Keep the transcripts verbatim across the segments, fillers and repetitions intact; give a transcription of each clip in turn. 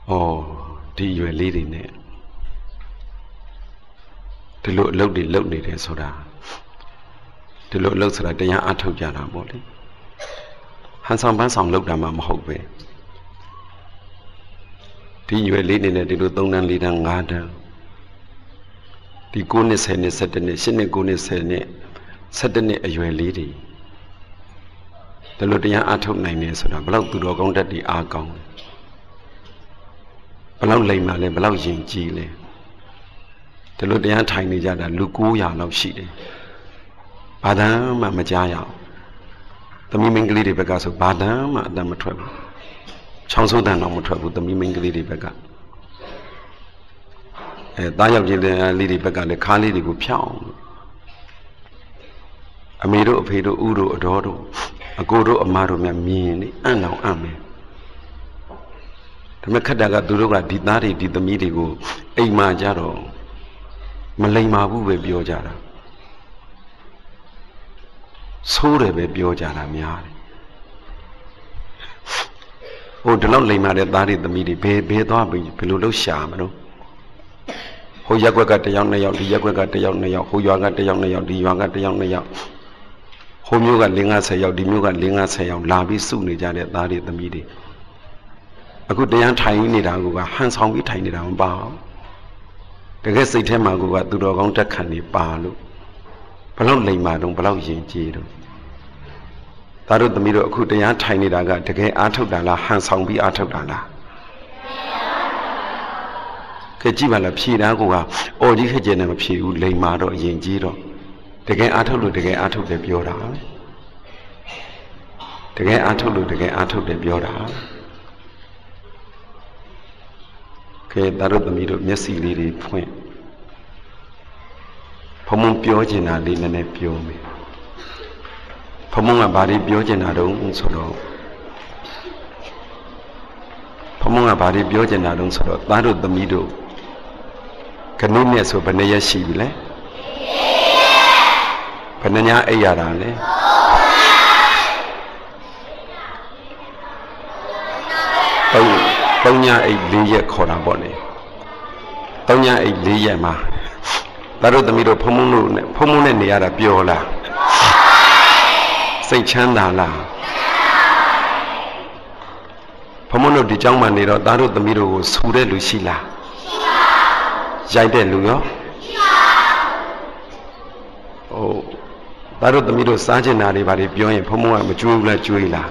oh di yue lady ne di lo lok di lok ni de soda di lo lok soda tayang a thok ja da po le han sang ban sang lok da ma ma hout be di yue lady ne di lo three dan four dan five dan di nineနှစ်tenနှစ်sevenနှစ်eightနှစ်nineနှစ်tenနှစ်sevenနှစ်အရွယ်လေးတွေဒါလိုတရားအထုတ်နိုင်နေဆိုတာဘလောက်သူတော်ကောင်းတတ်ဒီအားကောင်းဘလောက်လိမ္မာလဲဘလောက်ယဉ်ကျေးလဲဒါလိုတရားထိုင်နေကြတာလူnine hundလောက်ရှိတယ်ဘာသာမှမကြားရအောင်သမီးမင်းကလေးတွေဘက်ကဆိုဘာသာမှအတတ်မထွက်ဘူးချောင်းစိုးတန်တော့မထွက်ဘူးသမီးမင်းကလေးတွေဘက်ကအဲသားယောက်ချင်းလေးတွေဘက်ကလည်းခါးလေးတွေကိုဖြောင်းအမေတို့အဖေတို့ဥတို့အတော်တို့အကိုတို့အမတို့များမြင်နေအံ့အောင်အံ့မယ်ဒါပေမဲ့ခက်တာကသူတို့ကဒီသားတွေဒီသမီးတွေကိုအိမ်မှာကြတော့မလိမ္မာဘူးပဲပြောကြတာဆိုးတယ်ပဲပြောကြတာများတယ်ဟိုဒီလောက်လိမ္မာတဲ့သားတွေသမီးတွေဘယ်ဘယ်သွားပြီဘယ်လိုလုပ်ရှာမလို့ဟိုရက်ွက်ကတယောက်နှစ်ယောက်ဒီရက်ွက်ကတယောက်နှစ်ယောက်ဟိုရွာကတယောက်နှစ်ယောက်ဒီရွာကတယောက်နှစ်ယောက်ဟိုမျိုးကfour fiftyယောက်ဒီမျိုးကfour fiftyယောက်လာပြီးစုနေကြတဲ့သားတွေသမီးတွေအခုတရားထိုင်နေတာကဟန်ဆောင်ပြီးထိုင်နေတာမပါဘူးတကယ်စိတ်ထဲမှာကသူတော်ကောင်းတက်ခံနေပါလို့ဘလောက်လိမ္မာတော့ဘလောက်ယဉ်ကျေးတော့သားတို့သမီးတို့အခုတရားထိုင်နေတာကတကယ်အားထုတ်တာလားဟန်ဆောင်ပြီးအားထုတ်တာလားကဲကြည့်ပါလားဖြေတာကအော်ကြီးခက်ကျဲနေမဖြေဘူးလိမ္မာတော့ယဉ်ကျေးတော့တကယ်အားထုတ်လို့တကယ်အားထုတ်တယ်ပြောတာတကယ်အားထုတ်လို့တကယ်အားထုတ်တယ်ပြောတာကဲသားတို့သမီးတို့မျက်စိလေးတွေဖွင့်ဖမုံပြောချင်တာလေးနည်းနည်းပြောမယ်ဖမုံကဘာတွေပြောချင်တာတုံးဆိုတော့ဖမုံကဘာတွေပြောချင်တာတုံးဆိုတော့သားတို့သမီးတို့ခဏနဲ့ဆိုဘယ်နှရက်ရှိပြီလဲဘယ်နှညအိပ်ရတာလဲသုံးသုံးညအိပ်၄ရက်ခေါ်တာပေါ့လေသုံးညအိပ်၄ရက်မှာဒါတို့သမီးတို့ဖုံဖုံတို့နဲ့ဖုံဖုံနဲ့နေရတာပျော်လားစိတ်ချမ်းသာလားဖုံဖုံတို့ဒီเจ้าမှာနေတော့ဒါတို့သမီးတို့ကိုဆူတဲ့လူရှိလားရိုက်တဲ့လူရောဟိုဒါတို့သမီးတို့စားချင်တာတွေဘာတွေပြောရင်ဖုံဖုံကမကြွေးဘူးလားကြွေးလား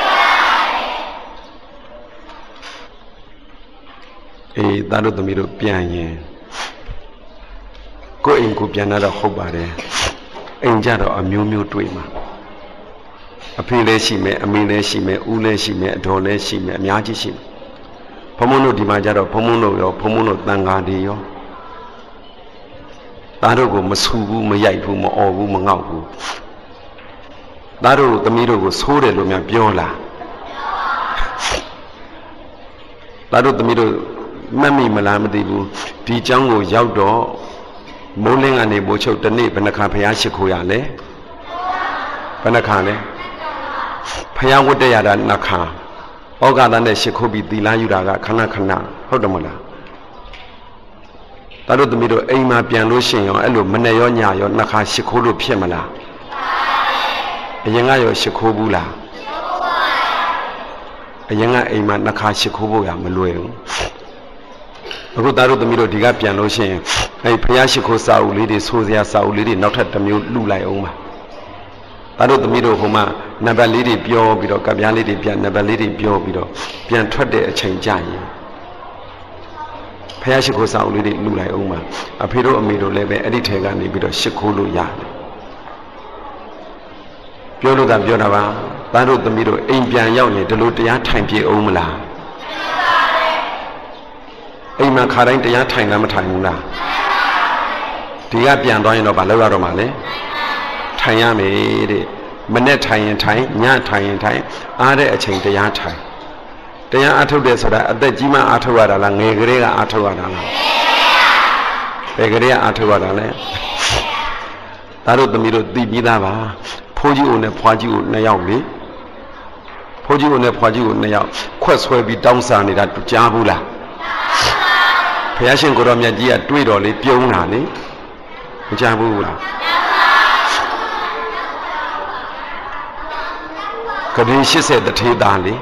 အေးဒါတို့သမီးတို့ပြန်ရင်ကိုယ်အိမ်ကိုပြန်လာတော့ဟုတ်ပါတယ်အိမ်ကြတော့အမျိုးမျိုးတွေ့မှာအဖေလည်းရှိမယ်အမေလည်းရှိမယ်ဦးလည်းရှိမယ်အတော်လည်းရှိမယ်အများကြီးရှိမယ်ဖုံဖုံတို့ဒီမှာကြတော့ဖုံဖုံတို့ရောဖုံဖုံတို့တန်ဃာတွေရောသားတို့ကိုမဆူဘူးမရိုက်ဘူးမအော်ဘူးမငေါ့ဘူးသားတို့သမီးတို့ကိုဆိုးတယ်လို့များပြောလားသားတို့သမီးတို့မတ်မိမလားမသိဘူးဒီเจ้าကိုရောက်တော့မိုးလင်းကနေမိုးချုပ်တနေ့ဘယ်နှခါဖျားရှိခိုးရလဲဘယ်နှခါလဲဖျားဝတ်တရတာနှစ်ခါဩဃာတနဲ့ရှိခိုးပြီးသီလယူတာကခဏခဏဟုတ်တယ်မလားဒါတို့သမီးတို့အိမ်မှာပြန်လို့ရှိရင်ရောအဲ့လိုမနဲ့ရောညရောနှစ်ခါရှိခိုးလို့ဖြစ်မလားအရင်ကရောရှိခိုးဘူးလားအရင်ကအိမ်မှာနှစ်ခါရှိခိုးဖို့ရမလွယ်ဘူးအခုသားတို့သမီးတို့ဒီကပြန်လို့ရှိရင်အဲ့ဖျားရှိခိုးစာအုပ်လေးတွေဆိုစရာစာအုပ်လေးတွေနောက်ထပ်တစ်မျိုးလှူလိုက်အောင်ပါသားတို့သမီးတို့ဟိုမှာနံပါတ်လေးတွေပြောပြီးတော့ကပ်ပြားလေးတွေပြန်နံပါတ်လေးတွေပြောပြီးတော့ပြန်ထွက်တဲ့အချိန်ကြရင်ဖျားရှိခိုးစာအုပ်လေးတွေလှူလိုက်အောင်ပါအဖေတို့အမေတို့လည်းပဲအဲ့ဒီထဲကနေပြီးတော့ရှိခိုးလို့ရတယ်ပြောလို့ကပြောတာပါသားတို့သမီးတို့အိမ်ပြန်ရောက်ရင်ဒီလိုတရားထိုင်ပြေအောင်မလားအိမ်မှာခါတိုင်းတရားထိုင်လားမထိုင်ဘူးလားဒီကပြန်သွားရင်တော့မလုပ်ရတော့မှလေထိုင်ရမယ်တဲ့မနဲ့ထိုင်ရင်ထိုင်ညထိုင်ရင်ထိုင်အားတဲ့အချိန်တရားထိုင်တရားအားထုတ်တယ်ဆိုတာအသက်ကြီးမှအားထုတ်ရတာလားငယ်ကလေးကအားထုတ်ရတာလားဘယ်ကလေးကအားထုတ်ရတာလဲဒါတို့သမီးတို့သိပြီးသားပါဖိုးကြီးဦးနဲ့ဖွားကြီးဦးနှစ်ယောက်လေဖိုးကြီးဦးနဲ့ဖွားကြီးဦးနှစ်ယောက်ခွက်ဆွဲပြီးတောင်းစားနေတာကြားဘူးလားရားရှင်ကိုရောမြတ်ကြီးကတွေးတော်လေးပြုံးတာလေမကြဘူးလားဂရေရှစ်ဆယ်တထေသားလေ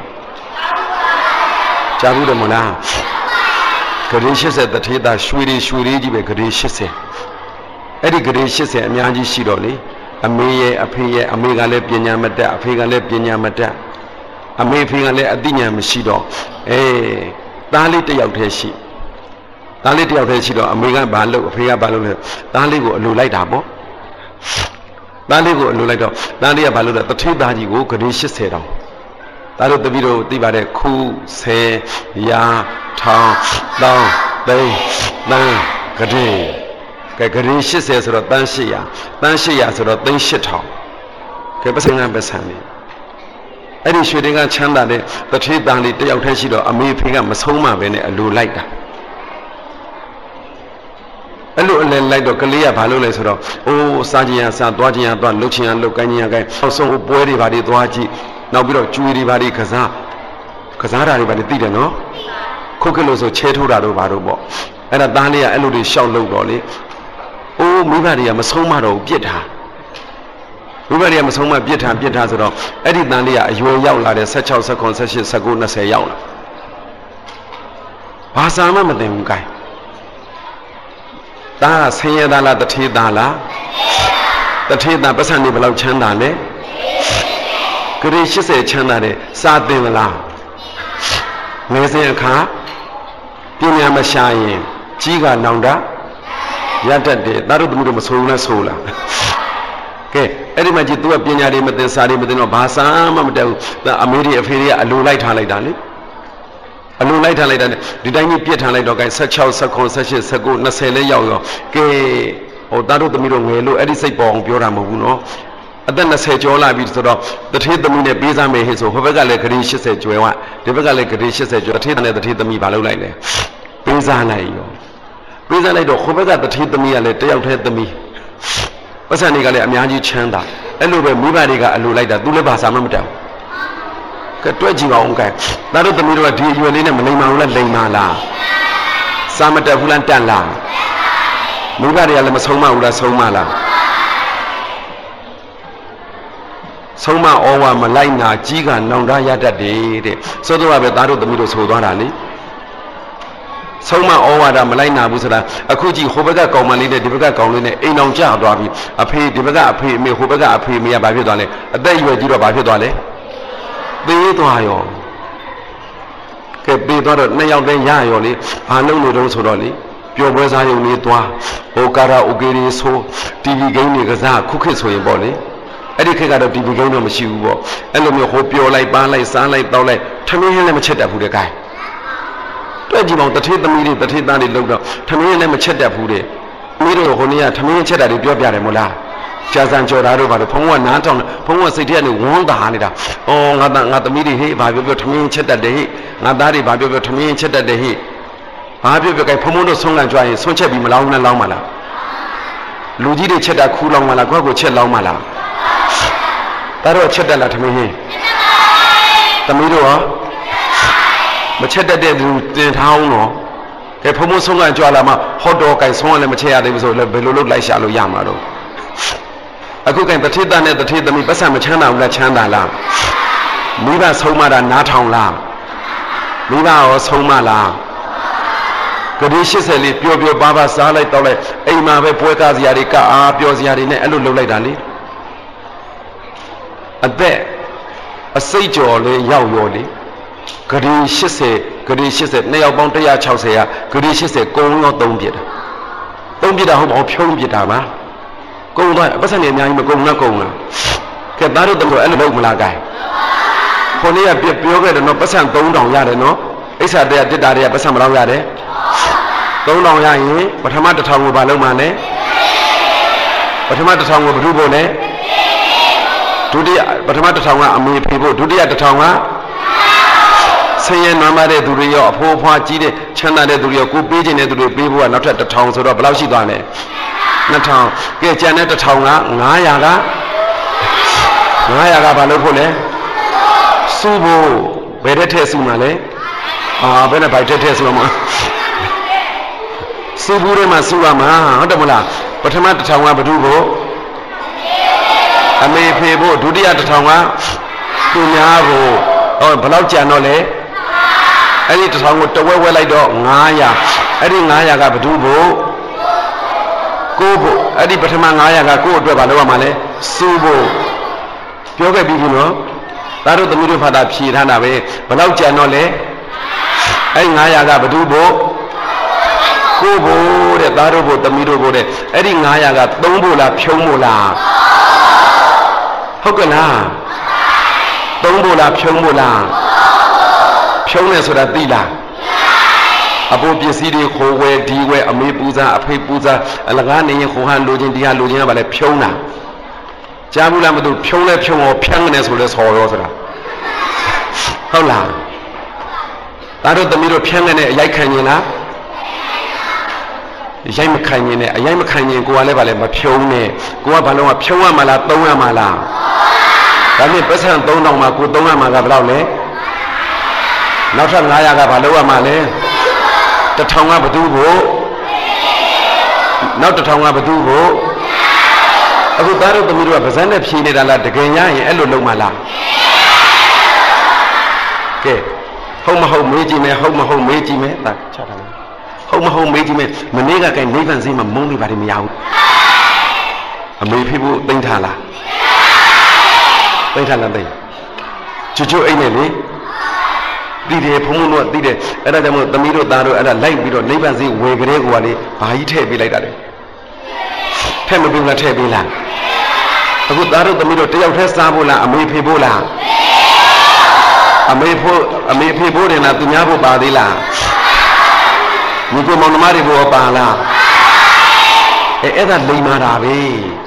ကြားဘူးတယ်မလားဂရေရှစ်ဆယ်တထေသားရွှေတွေရွှေတွေကြီးပဲဂရေရှစ်ဆယ်အဲ့ဒီဂရေရှစ်ဆယ်အများကြီးရှိတော့လေအမေရဲ့အဖေရဲ့အမေကလည်းပညာမတတ်အဖေကလည်းပညာမတတ်အမေဖေကလည်းအသိဉာဏ်မရှိတော့အေးသားလေးတစ်ယောက်တည်းရှိသားလေးတစ်ယောက်တည်းရှိတော့အမေကဘာလုပ်အဖေကဘာလုပ်လဲသားလေးကိုအလိုလိုက်တာပေါ့သားလေးကိုအလိုလိုက်တော့သားလေးကဘာလုပ်လဲတထေးသားကြီးကိုဂရေရှစ်ဆယ်တောင်သားတို့တပည့်တို့သိပါတယ်ခုဆယ်ရာထောင်တောင်းသိန်းတန်းဂရေကဲဂရေရှစ်ဆယ်ဆိုတော့တန်းရှစ်ရာတန်းရှစ်ရာဆိုတော့သိန်းရှစ်ထောင်ကဲပစံကပစံနေအဲ့ဒီရွှေတွေကချမ်းသာတဲ့တထေးသားလေးတယောက်တည်းရှိတော့အမေဖေကမဆုံးမပဲနဲ့အလိုလိုက်တာအဲ့လိုအလဲလိုက်တော့ကလေးကဘာလုပ်လဲဆိုတော့အိုးစားခြင်းရစားသွားခြင်းရသွားလှုပ်ခြင်းရလှုပ်ကိုင်းခြင်းရကိုင်းအောက်ဆုံးပွဲတွေဘာတွေသွားကြည့်နောက်ပြီးတော့ကျွေးတွေဘာတွေကစားကစားတာတွေဘာတွေသိတယ်နော်ခုတ်ကလို့ဆိုချဲထိုးတာတို့ဘာတို့ပေါ့အဲ့ဒါသားလေးကအဲ့လိုတွေရှောက်လုပ်တော့လေအိုးမိဘတွေကမဆုံးမတော့ဘူးပြစ်ထားမိဘတွေကမဆုံးမပြစ်ထားပြစ်ထားဆိုတော့အဲ့ဒီသားလေးကအရွယ်ရောက်လာတဲ့၁၆ ၁၇ ၁၈ ၁၉ ၂၀ရောက်လာဘာစာမှမသိဘူးကိုင်းဒါဆင်းရဲသားလားတထေးသားလားတထေးသားပတ်စံနေဘယ်လောက်ချမ်းသာလဲဂရေရှစ်ဆယ်ချမ်းသာတယ်စာသင်လားငယ်စဉ်အခါပညာမရှာရင်ကြီးကနောင်တရတတ်တယ်ဒါတို့သမီးတို့မဆိုးဘူးလားဆိုးလားကဲအဲ့ဒီမှာကြည့် तू ကပညာတွေမသိစာတွေမသိတော့ဘာစာမှမတတ်ဘူးအမေတွေအဖေတွေကအလိုလိုက်ထားလိုက်တာလေအလိုလိုက်ထားလိုက်တာဒီတိုင်းကြီးပြစ်ထားလိုက်တော့ကဲ၁၆ ၁၇ ၁၈ ၁၉ ၂၀လဲရောက်ရောကဲဟိုသားတို့သမီးတို့ငယ်လို့အဲ့ဒီစိတ်ပေါ်အောင်ပြောတာမဟုတ်ဘူးနော်အသက်၂၀ကျော်လာပြီဆိုတော့တထေးသမီးနဲ့ပေးစားမယ်ဟဲ့ဆိုဟိုဘက်ကလည်းဂရေ၈၀ကျွဲဝဒီဘက်ကလည်းဂရေ၈၀ကျွဲတထေးနဲ့တထေးသမီးဘာလုပ်လိုက်လဲပေးစားလိုက်ရောပေးစားလိုက်တော့ဟိုဘက်ကတထေးသမီးကလည်းတယောက်တည်းသမီးပတ်စံတွေကလည်းအများကြီးချမ်းသာအဲ့လိုပဲမိဘတွေကအလိုလိုက်တာသူလည်းဘာသာမှမတတ်ဘူးကဲတွဲကြည့်ပါဦးကဲဒါတို့သမီးတို့ကဒီအရွယ်လေးနဲ့မလိမ္မာဘူးလားလိမ္မာလားစာမတက်ဘူးလားတန်လားမိဘတွေကလည်းမဆုံးမဘူးလားဆုံးမလားဆုံးမဩဝါမလိုက်နာကြီးကနောင်တရတတ်တယ်တဲ့ဆိုတော့ပဲဒါတို့သမီးတို့ဆိုသွားတာလေဆုံးမဩဝါဒမလိုက်နာဘူးဆိုတာအခုကြည့်ဟိုဘက်ကကောင်မလေးနဲ့ဒီဘက်ကကောင်လေးနဲ့အိမ်အောင်ကျသွားပြီအဖေဒီဘက်ကအဖေအမေဟိုဘက်ကအဖေအမေကဘာဖြစ်သွားလဲအသက်အရွယ်ကြီးတော့ဘာဖြစ်သွားလဲပေးသွားရောကဲပေးသွားတော့နှစ်ယောက်တည်းရရောလေဘာလုပ်လို့တုံးဆိုတော့လေပျော်ပွဲစားရုံလေးသွားဟိုကာရာအိုကေတွေဆိုတီဗီဂိမ်းတွေကစားခုခေတ်ဆိုရင်ပေါ့လေအဲ့ဒီခေတ်ကတော့တီဗီဂိမ်းတော့မရှိဘူးပေါ့အဲ့လိုမျိုးဟိုပျော်လိုက်ပန်းလိုက်စားလိုက်တောက်လိုက်ထမင်းလည်းမချက်တတ်ဘူးတဲ့ကိုင်းတွေ့ကြည့်ပါဦးတထေးသမီးတွေတထေးသားတွေလောက်တော့ထမင်းလည်းမချက်တတ်ဘူးတဲ့မိတို့ဟိုနေ့ကထမင်းချက်တာတွေပြောပြတယ်မို့လားကြာစံကြော်တာတို့ဘာလို့ဘုံကနားထောင်ဘုံကစိတ်ထဲကနေဝန်းတာနေတာ။အော်ငါသားငါသမီးတွေဟေးဘာပြောပြောထမင်းချက်တတ်တယ်ဟေ့ငါသားတွေဘာပြောပြောထမင်းချက်တတ်တယ်ဟေ့ဘာပြောပြောကဲဘုံဘုံတို့ဆုံးလန့်ကြွားရင်ဆုံးချက်ပြီးမလောင်းနဲ့လောင်းမလား။လူကြီးတွေချက်တာခူးလောင်းမလားကိုယ့်ကိုချက်လောင်းမလား။ဒါတော့ချက်တတ်လားထမင်းဟေးသမီးတို့ရောမချက်တတ်တဲ့လူတင်ထားအောင်နော်။ကဲဘုံဘုံဆုံးလန့်ကြွားလာမှဟော့တော်ကဲဆုံးလည်းမချက်ရသေးဘူးဆိုလည်းဘယ်လိုလုပ်လိုက်ရှာလို့ရမှာတော့အခုကတထေးသားနဲ့တထေးသမီးပတ်စံမချမ်းသာဘူးလားချမ်းသာလားမိဘဆုံးမတာနားထောင်လားမိဘရောဆုံးမလားဂရေ၈၀လေးပျော်ပျော်ပါပါစားလိုက်တော့လိုက်အိမ်မှာပဲပွဲကားစရာတွေကအားပျော်စရာတွေနဲ့အဲ့လိုလုပ်လိုက်တာလေအသက်အစိတ်ကြော်လေးရောက်ရောလေဂရေ၈၀ဂရေ၈၀နှစ်ယောက်ပေါင်း၁၆၀ကဂရေ၈၀ကုန်းရောသုံးပြစ်တာသုံးပြစ်တာဟုတ်ပါဘူးဖြုံးပြစ်တာပါကုန်းသွားပတ်စံနေအများကြီးမကုန်းနဲ့ကုန်းလားကဲသားတို့တော့အဲ့လိုလုပ်မလားကိုင်းခေါင်းလေးကပြောခဲ့တယ်နော်ပတ်စံသုံးထောင်ရတယ်နော်အိဆာတရားတစ်တာတွေကပတ်စံမလောက်ရတယ်သုံးထောင်ရရင်ပထမတစ်ထောင်ကိုဘာလုပ်မှလဲပထမတစ်ထောင်ကိုဘယ်သူဖို့လဲဒုတိယပထမတစ်ထောင်ကအမေဖေဖို့ဒုတိယတစ်ထောင်ကဆင်းရဲနွမ်းပါတဲ့သူတွေရောအဖိုးအဖွားကြီးတဲ့ချမ်းသာတဲ့သူတွေရောကိုပေးခြင်းတဲ့သူတွေပေးဖို့ကနောက်ထပ်တစ်ထောင်ဆိုတော့ဘယ်လောက်ရှိသွားလဲနှစ်ထောင်ကဲကျန်တဲ့တစ်ထောင်ကငါးရာကငါးရာကဘာလို့ဖို့လဲစုဖို့ဘယ်တဲ့ထဲစုမှာလဲအာဘယ်နဲ့ဘိုက်တဲ့ထဲစုမှာဟစုဘူးထဲမှာစုရမှာဟုတ်တယ်မလားပထမတစ်ထောင်ကဘသူကိုအမေဖေဖို့ဒုတိယတစ်ထောင်ကသူများဖို့ဟောဘယ်လောက်ကြံတော့လဲအဲ့ဒီတစ်ထောင်ကိုတဝဲဝဲလိုက်တော့ငါးရာအဲ့ဒီငါးရာကဘသူဖို့ကိုဖို့အဲ့ဒီပထမငါးရာကကိုအတွက်ဘာလုပ်ရမှာလဲစုဖို့ပြောခဲ့ပြီဘူးနော်ဒါတို့သမီးတို့ဖာတာဖြေထားတာပဲဘယ်လောက်ကြံတော့လဲအဲ့ဒီငါးရာကဘသူဖို့ကိုဖို့တဲ့သားတို့ဖို့သမီးတို့ဖို့တဲ့အဲ့ဒီငါးရာကသုံးဖို့လားဖြုံးဖို့လားဟုတ်ကလားသုံးဖို့လားဖြုံးဖို့လားဖြုံးတယ်ဆိုတာသိလားအဖို့ပစ္စည်းတွေခိုးဝဲဒီဝဲအမေပူဇာအဖေပူဇာအလကားနေရင်ခိုးဟန်လိုချင်ဒီဟာလိုချင်ကဘာလဲဖြုံးတာကြားဘူးလားမသိဖြုံးလဲဖြုံးရောဖြန်းနေဆိုလဲဆော်ရောဆိုတာဟုတ်လားဒါတို့သမီးတို့ဖြန်းနေတဲ့အရိုက်ခံရင်လားရိုက်မခံရင်နဲ့အရိုက်မခံရင်ကိုကလည်းဗာလဲမဖြုံးနဲ့ကိုကဘာလို့ကဖြုံးရမှာလားသုံးရမှာလားဒါနဲ့ပတ်စံသုံးတောင်မှာကိုသုံးရမှာကဘယ်လောက်လဲနောက်ထပ်ငါးရာကဘာလို့ရမှာလဲတစ်ထောင်ကဘသူကိုနောက်တစ်ထောင်ကဘသူကိုအခုသားတို့သမီးတို့ကပါဇက်နဲ့ဖြေနေတာလားတကယ်ရရင်အဲ့လိုလုံးမလားကဲဟုတ်မဟုတ်မေးကြည့်မယ်ဟုတ်မဟုတ်မေးကြည့်မယ်ဒါချတာလားဟုတ်မဟုတ်မေးကြည့်မယ်မနေ့ကကဲနိဗ္ဗာန်စည်းမှာမုန်းနေပါတယ်မရဘူးအမေဖေဖို့သိမ့်ထားလားသိမ့်ထားလားသိကျွတ်ကျွတ်အိမ်နဲ့လေတိတယ်ဖုံဖုံတို့တိတယ်အဲ့ဒါကြောင့်မို့သမီးတို့သားတို့အဲ့ဒါလိုက်ပြီးတော့နိဗ္ဗာန်စည်းဝယ်ကြတဲ့ကွာလေဘာကြီးထည့်ပေးလိုက်တာလဲထည့်မပေးလားထည့်ပေးလားအခုသားတို့သမီးတို့တယောက်တည်းစားဖို့လားအမေဖေဖို့လားအမေဖို့အမေဖေဖို့တယ်လားသူများဖို့ပါသေးလားညီကိုမောင်နှမတွေဘောပါလားအဲအဲ့ဒါလိမ္မာတာပဲ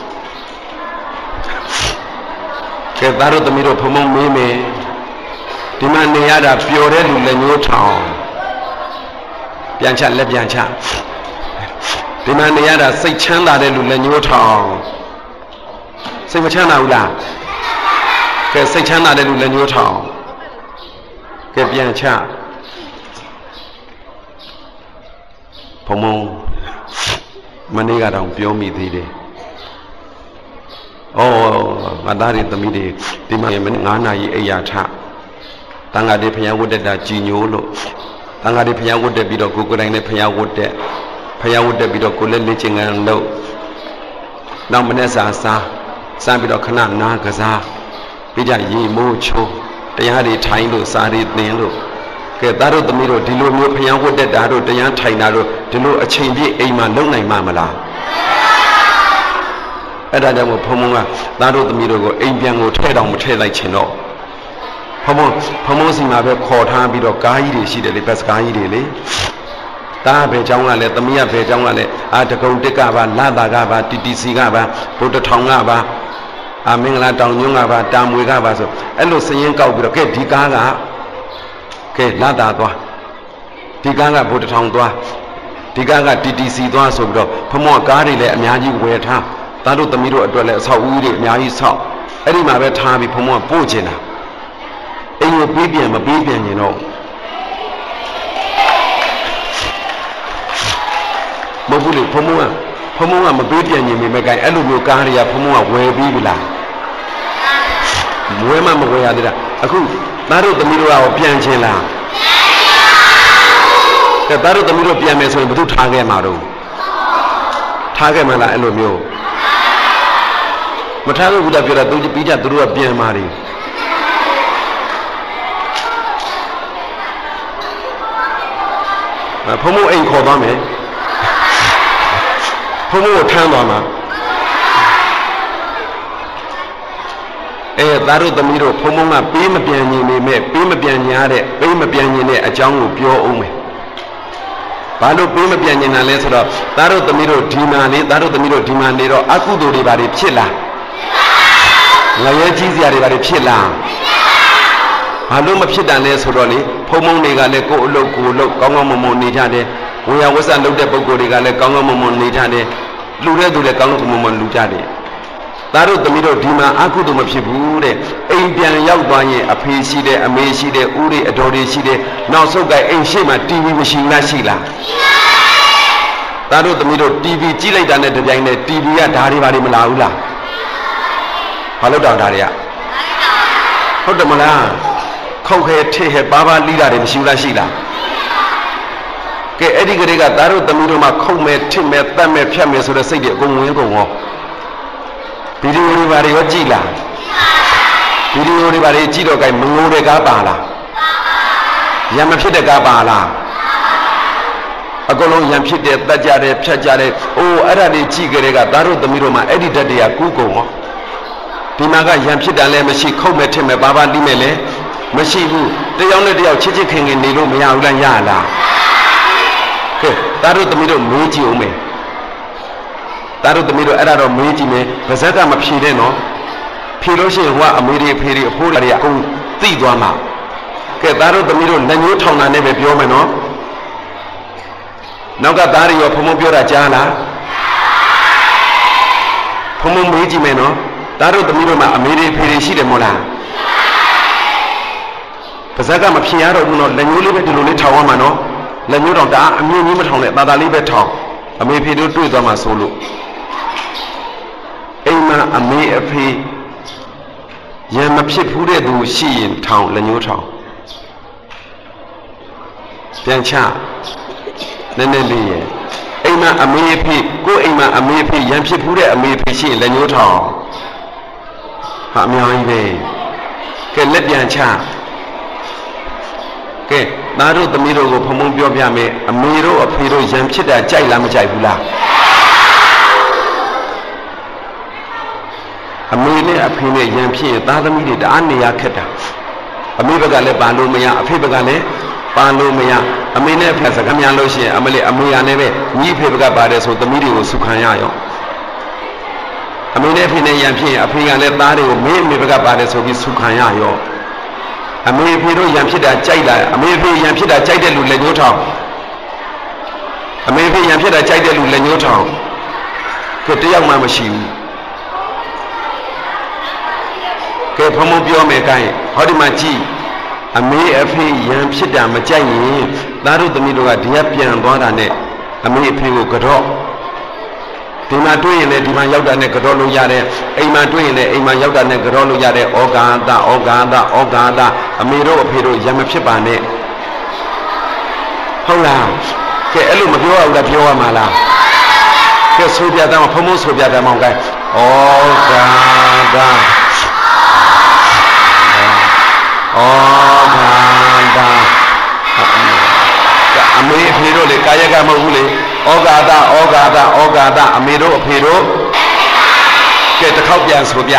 ကဲသားတို့သမီးတို့ဖုံဖုံမေးမယ်ဒီမှာနေရတာပျော်တဲ့လူလည်းညှိုးထောင်ပြန်ချလက်ပြန်ချဒီမှာနေရတာစိတ်ချမ်းသာတဲ့လူလည်းညှိုးထောင်စိတ်မချမ်းသာဘူးလားကဲစိတ်ချမ်းသာတဲ့လူလည်းညှိုးထောင်ကဲပြန်ချဖုံဖုံမနေ့ကတောင်ပြောမိသေးတယ်ဩငါသားတွေသမီးတွေဒီမှာငါးနာရီအိယာထတန်ဃာတွေဖျားဝတ်တက်တာကြည်ညိုလို့တန်ဃာတွေဖျားဝတ်တက်ပြီးတော့ကိုကိုယ်တိုင်လည်းဖျားဝတ်တက်ဖျားဝတ်တက်ပြီးတော့ကိုလည်းလေ့ကျင့်ငန်းလုပ်နောက်မနေ့စာစားစားပြီးတော့ခဏနားကစားပြီးကြရေမိုးချိုးတရားတွေထိုင်လို့စားတွေသင်လို့ကဲသားတို့သမီးတို့ဒီလိုမျိုးဖျားဝတ်တက်တာတို့တရားထိုင်တာတို့ဒီလိုအချိန်ပြည့်အိမ်မှာလုံနိုင်မှာမလားအဲ့ဒါကြောင့်မို့ဖုံဖုံကသားတို့သမီးတို့ကိုအိမ်ပြန်ကိုထဲတောင်မထဲလိုက်ချင်တော့ဖုံဖုံဖုံဖုံစီမှာပဲခေါ်ထားပြီးတော့ကားကြီးတွေရှိတယ်လေဘတ်စကားကြီးတွေလေတားဘယ်เจ้าကလဲသမီးကဘယ်เจ้าကလဲအာတကုံတစ်ကပါလာတာကပါတီတီစီကပါဘုဒ္ဓထောင်ကပါအာမင်္ဂလာတောင်ညွန့်ကပါတာမွေကပါဆိုအဲ့လိုစည်ရင်ကောက်ပြီးတော့ကဲဒီကားကကဲလာတာသွားဒီကားကဘုဒ္ဓထောင်သွားဒီကားကတီတီစီသွားဆိုပြီးတော့ဖမောကားတွေလည်းအများကြီးဝယ်ထားသားတို့သမီးတို့အတွက်လည်းအဆောက်အဦတွေအများကြီးဆောက်အဲ့ဒီမှာပဲထားပြီးဖမောပို့ချင်တာအိမ်ကိုပြေးပြန်မပြေးပြန်ရင်တော့မဟုတ်ဘူးလေဖမောကဖမောကမပြေးပြန်ရင်မိမဲ့ကိုင်အဲ့လိုမျိုးကားတွေကဖမောကဝယ်ပြီးပြီလားဝယ်မှမဝယ်ရသေးတာအခုသားတို့သမီးတို့ကပြန်ချင်လားကဲသားတို့သမီးတို့ပြန်မယ်ဆိုရင်ဘယ်သူထားခဲ့မှာတော့ထားခဲ့မှာလားအဲ့လိုမျိုးမထားလို့ဘူးလားပြောတာသူပြီးကြသူတို့ကပြန်มาတယ်ဖုံမို့အိမ်ခေါ်သွားမယ်ဖုံမို့ကိုထမ်းသွားမှာအဲသားတို့သမီးတို့ဖုံမို့ကပေးမပြန်ញင်နေမဲ့ပေးမပြန်ညာတဲ့ပေးမပြန်ញင်တဲ့အကြောင်းကိုပြောအောင်မယ်ဘာလို့ပေးမပြန်ញင်တာလဲဆိုတော့သားတို့သမီးတို့ဒီမှာနေသားတို့သမီးတို့ဒီမှာနေတော့အကုသိုလ်တွေဘာတွေဖြစ်လားငရဲကြီးစရာတွေဘာတွေဖြစ်လားဘာလို့မဖြစ်တာလဲဆိုတော့လေဖုံမုံတွေကလည်းကိုယ်အလုပ်ကိုယ်လုပ်ကောင်းကောင်းမွန်မွန်နေကြတယ်ဝေယဝဆလုပ်တဲ့ပုံကိုယ်တွေကလည်းကောင်းကောင်းမွန်မွန်နေကြတယ်လူတဲ့သူလည်းကောင်းကောင်းမွန်မွန်လူကြတယ်သားတို့သမီးတို့ဒီမှာအကုသိုလ်မဖြစ်ဘူးတဲ့အိမ်ပြန်ရောက်သွားရင်အဖေရှိတယ်အမေရှိတယ်ဦးတွေအတော်တွေရှိတယ်နောက်ဆုတ်ကအိမ်ရှိမှတီဗီမရှိလားရှိလားသသားတို့သမီးတို့ တီဗီ ကြည့်လိုက်တာနဲ့တပြိုင်နက် တီဗီ ကဓာရီပါတွေမလာဘူးလားဘာလို့တောင်ဓာတွေကဟုတ်တယ်မလားခောက်ခဲထိဟဲပါပါလိတာတွေမရှိဘူးလားရှိလားကဲအဲ့ဒီကလေးကသားတို့သမီးတို့မှာခုတ်မဲ့ထိမဲ့တတ်မဲ့ဖြတ်မဲ့ဆိုတဲ့စိတ်တွေအကုန်ဝင်ကုန်ရောဗီဒီယိုတွေဘာတွေရောကြည့်လားဗီဒီယိုတွေဘာတွေကြည့်တော့ကြိုင်မငိုတဲ့ကားပါလားရံမဖြစ်တဲ့ကားပါလားအကုန်လုံးရံဖြစ်တဲ့တတ်ကြတဲ့ဖြတ်ကြတဲ့အိုးအဲ့ဒါတွေကြည့်ကြတဲ့ကသားတို့သမီးတို့မှာအဲ့ဒီဓာတ်တွေကကူးကုန်ရောဒီမှာကရံဖြစ်တယ်လည်းမရှိခုတ်မဲ့ထစ်မဲ့ဘာဘာလိမဲ့လည်းမရှိဘူးတယောက်နဲ့တယောက်ချစ်ချစ်ခင်ခင်နေလို့မရဘူးလားရလားကဲသားတို့သမီးတို့မေးကြည့်အောင်မယ်သားတို့သမီးတို့အဲ့ဒါတော့မေးကြည့်မယ်ဗဇက်ကမဖြေတဲ့နော်ဖြေလို့ရှိရင်ဟိုကအမေတွေဖေတွေအဖိုးတွေအကုန်သိသွားမှာကဲသားတို့သမီးတို့လက်ညှိုးထောင်တာနဲ့ပဲပြောမယ်နော်နောက်ကသားတွေရောဖုံဖုံပြောတာကြားလားဖုံဖုံမေးကြည့်မယ်နော်သားတို့သမီးတို့မှာအမေတွေဖေတွေရှိတယ်မို့လားပါဇက်ကမဖြေရတော့ဘူးနော်လက်ညှိုးလေးပဲဒီလိုလေးထောင်ရမှာနော်လက်ညှိုးတောင်တအားအမြင့်ကြီးမထောင်နဲ့တာတာလေးပဲထောင်အမေဖေတို့တွေ့သွားမှာဆိုလို့အိမ်မှာအမေအဖေရံမဖြစ်ဘူးတဲ့သူရှိရင်ထောင်လက်ညှိုးထောင်ပြန်ချနည်းနည်းလေးရဲ့အိမ်မှာအမေအဖေကိုယ်အိမ်မှာအမေအဖေရံဖြစ်ဘူးတဲ့အမေအဖေရှိရင်လက်ညှိုးထောင်ဟာအများကြီးပဲကဲလက်ပြန်ချကဲသားတို့သမီးတို့ကိုဖုံဖုံပြောပြမယ်အမေတို့အဖေတို့ရံဖြစ်တာကြိုက်လားမကြိုက်ဘူးလားအမေနဲ့အဖေနဲ့ရံဖြစ်ရင်သားသမီးတွေတအားနေရခက်တာအမေဘက်ကလည်းပါလို့မရအဖေဘက်ကလည်းပါလို့မရအမေနဲ့အဖေစကားများလို့ရှိရင်အမလေးအမေရနဲ့ပဲညီအဖေဘက်ကပါတယ်ဆိုသမီးတွေကိုစုခံရရောအမေနဲ့အဖေနဲ့ရံဖြစ်ရင်အဖေကလည်းသားတွေကိုမင်းအမေဘက်ကပါတယ်ဆိုပြီးစုခံရရောအမေအဖေတို့ရံဖြစ်တာကြိုက်လားအမေအဖေရံဖြစ်တာကြိုက်တဲ့လူလက်ညှိုးထောင်အမေအဖေရံဖြစ်တာကြိုက်တဲ့လူလက်ညှိုးထောင်ကဲတယောက်မှမရှိဘူးကဲဖုံဖုံပြောမယ်ကိုင်းဟောဒီမှာကြည့်အမေအဖေရံဖြစ်တာမကြိုက်ရင်သားတို့သမီးတို့ကဒီကပြန်သွားတာနဲ့အမေအဖေကိုကတော့ဒီမှာတွေ့ရင်လည်းဒီမှာရောက်တာနဲ့ကတော့လို့ရတယ်အိမ်မှာတွေ့ရင်လည်းအိမ်မှာရောက်တာနဲ့ကတော့လို့ရတယ်ဩဃာတဩဃာတဩဃာတအမေတို့အဖေတို့ရံမဖြစ်ပါနဲ့ဟုတ်လားကဲအဲ့လိုမပြောရဘူးလားပြောရမှာလားကဲဆိုပြတာမဖုံဖုံဆိုပြတာမောင်ကိုင်းဩဃာတဩဃာတအမေအဖေတို့လေကာယကမဟုတ်ဘူးလေဩဃာတဩဃာတဩဃာတအမေတို့အဖေတို့ကဲတစ်ခေါက်ပြန်ဆိုပြ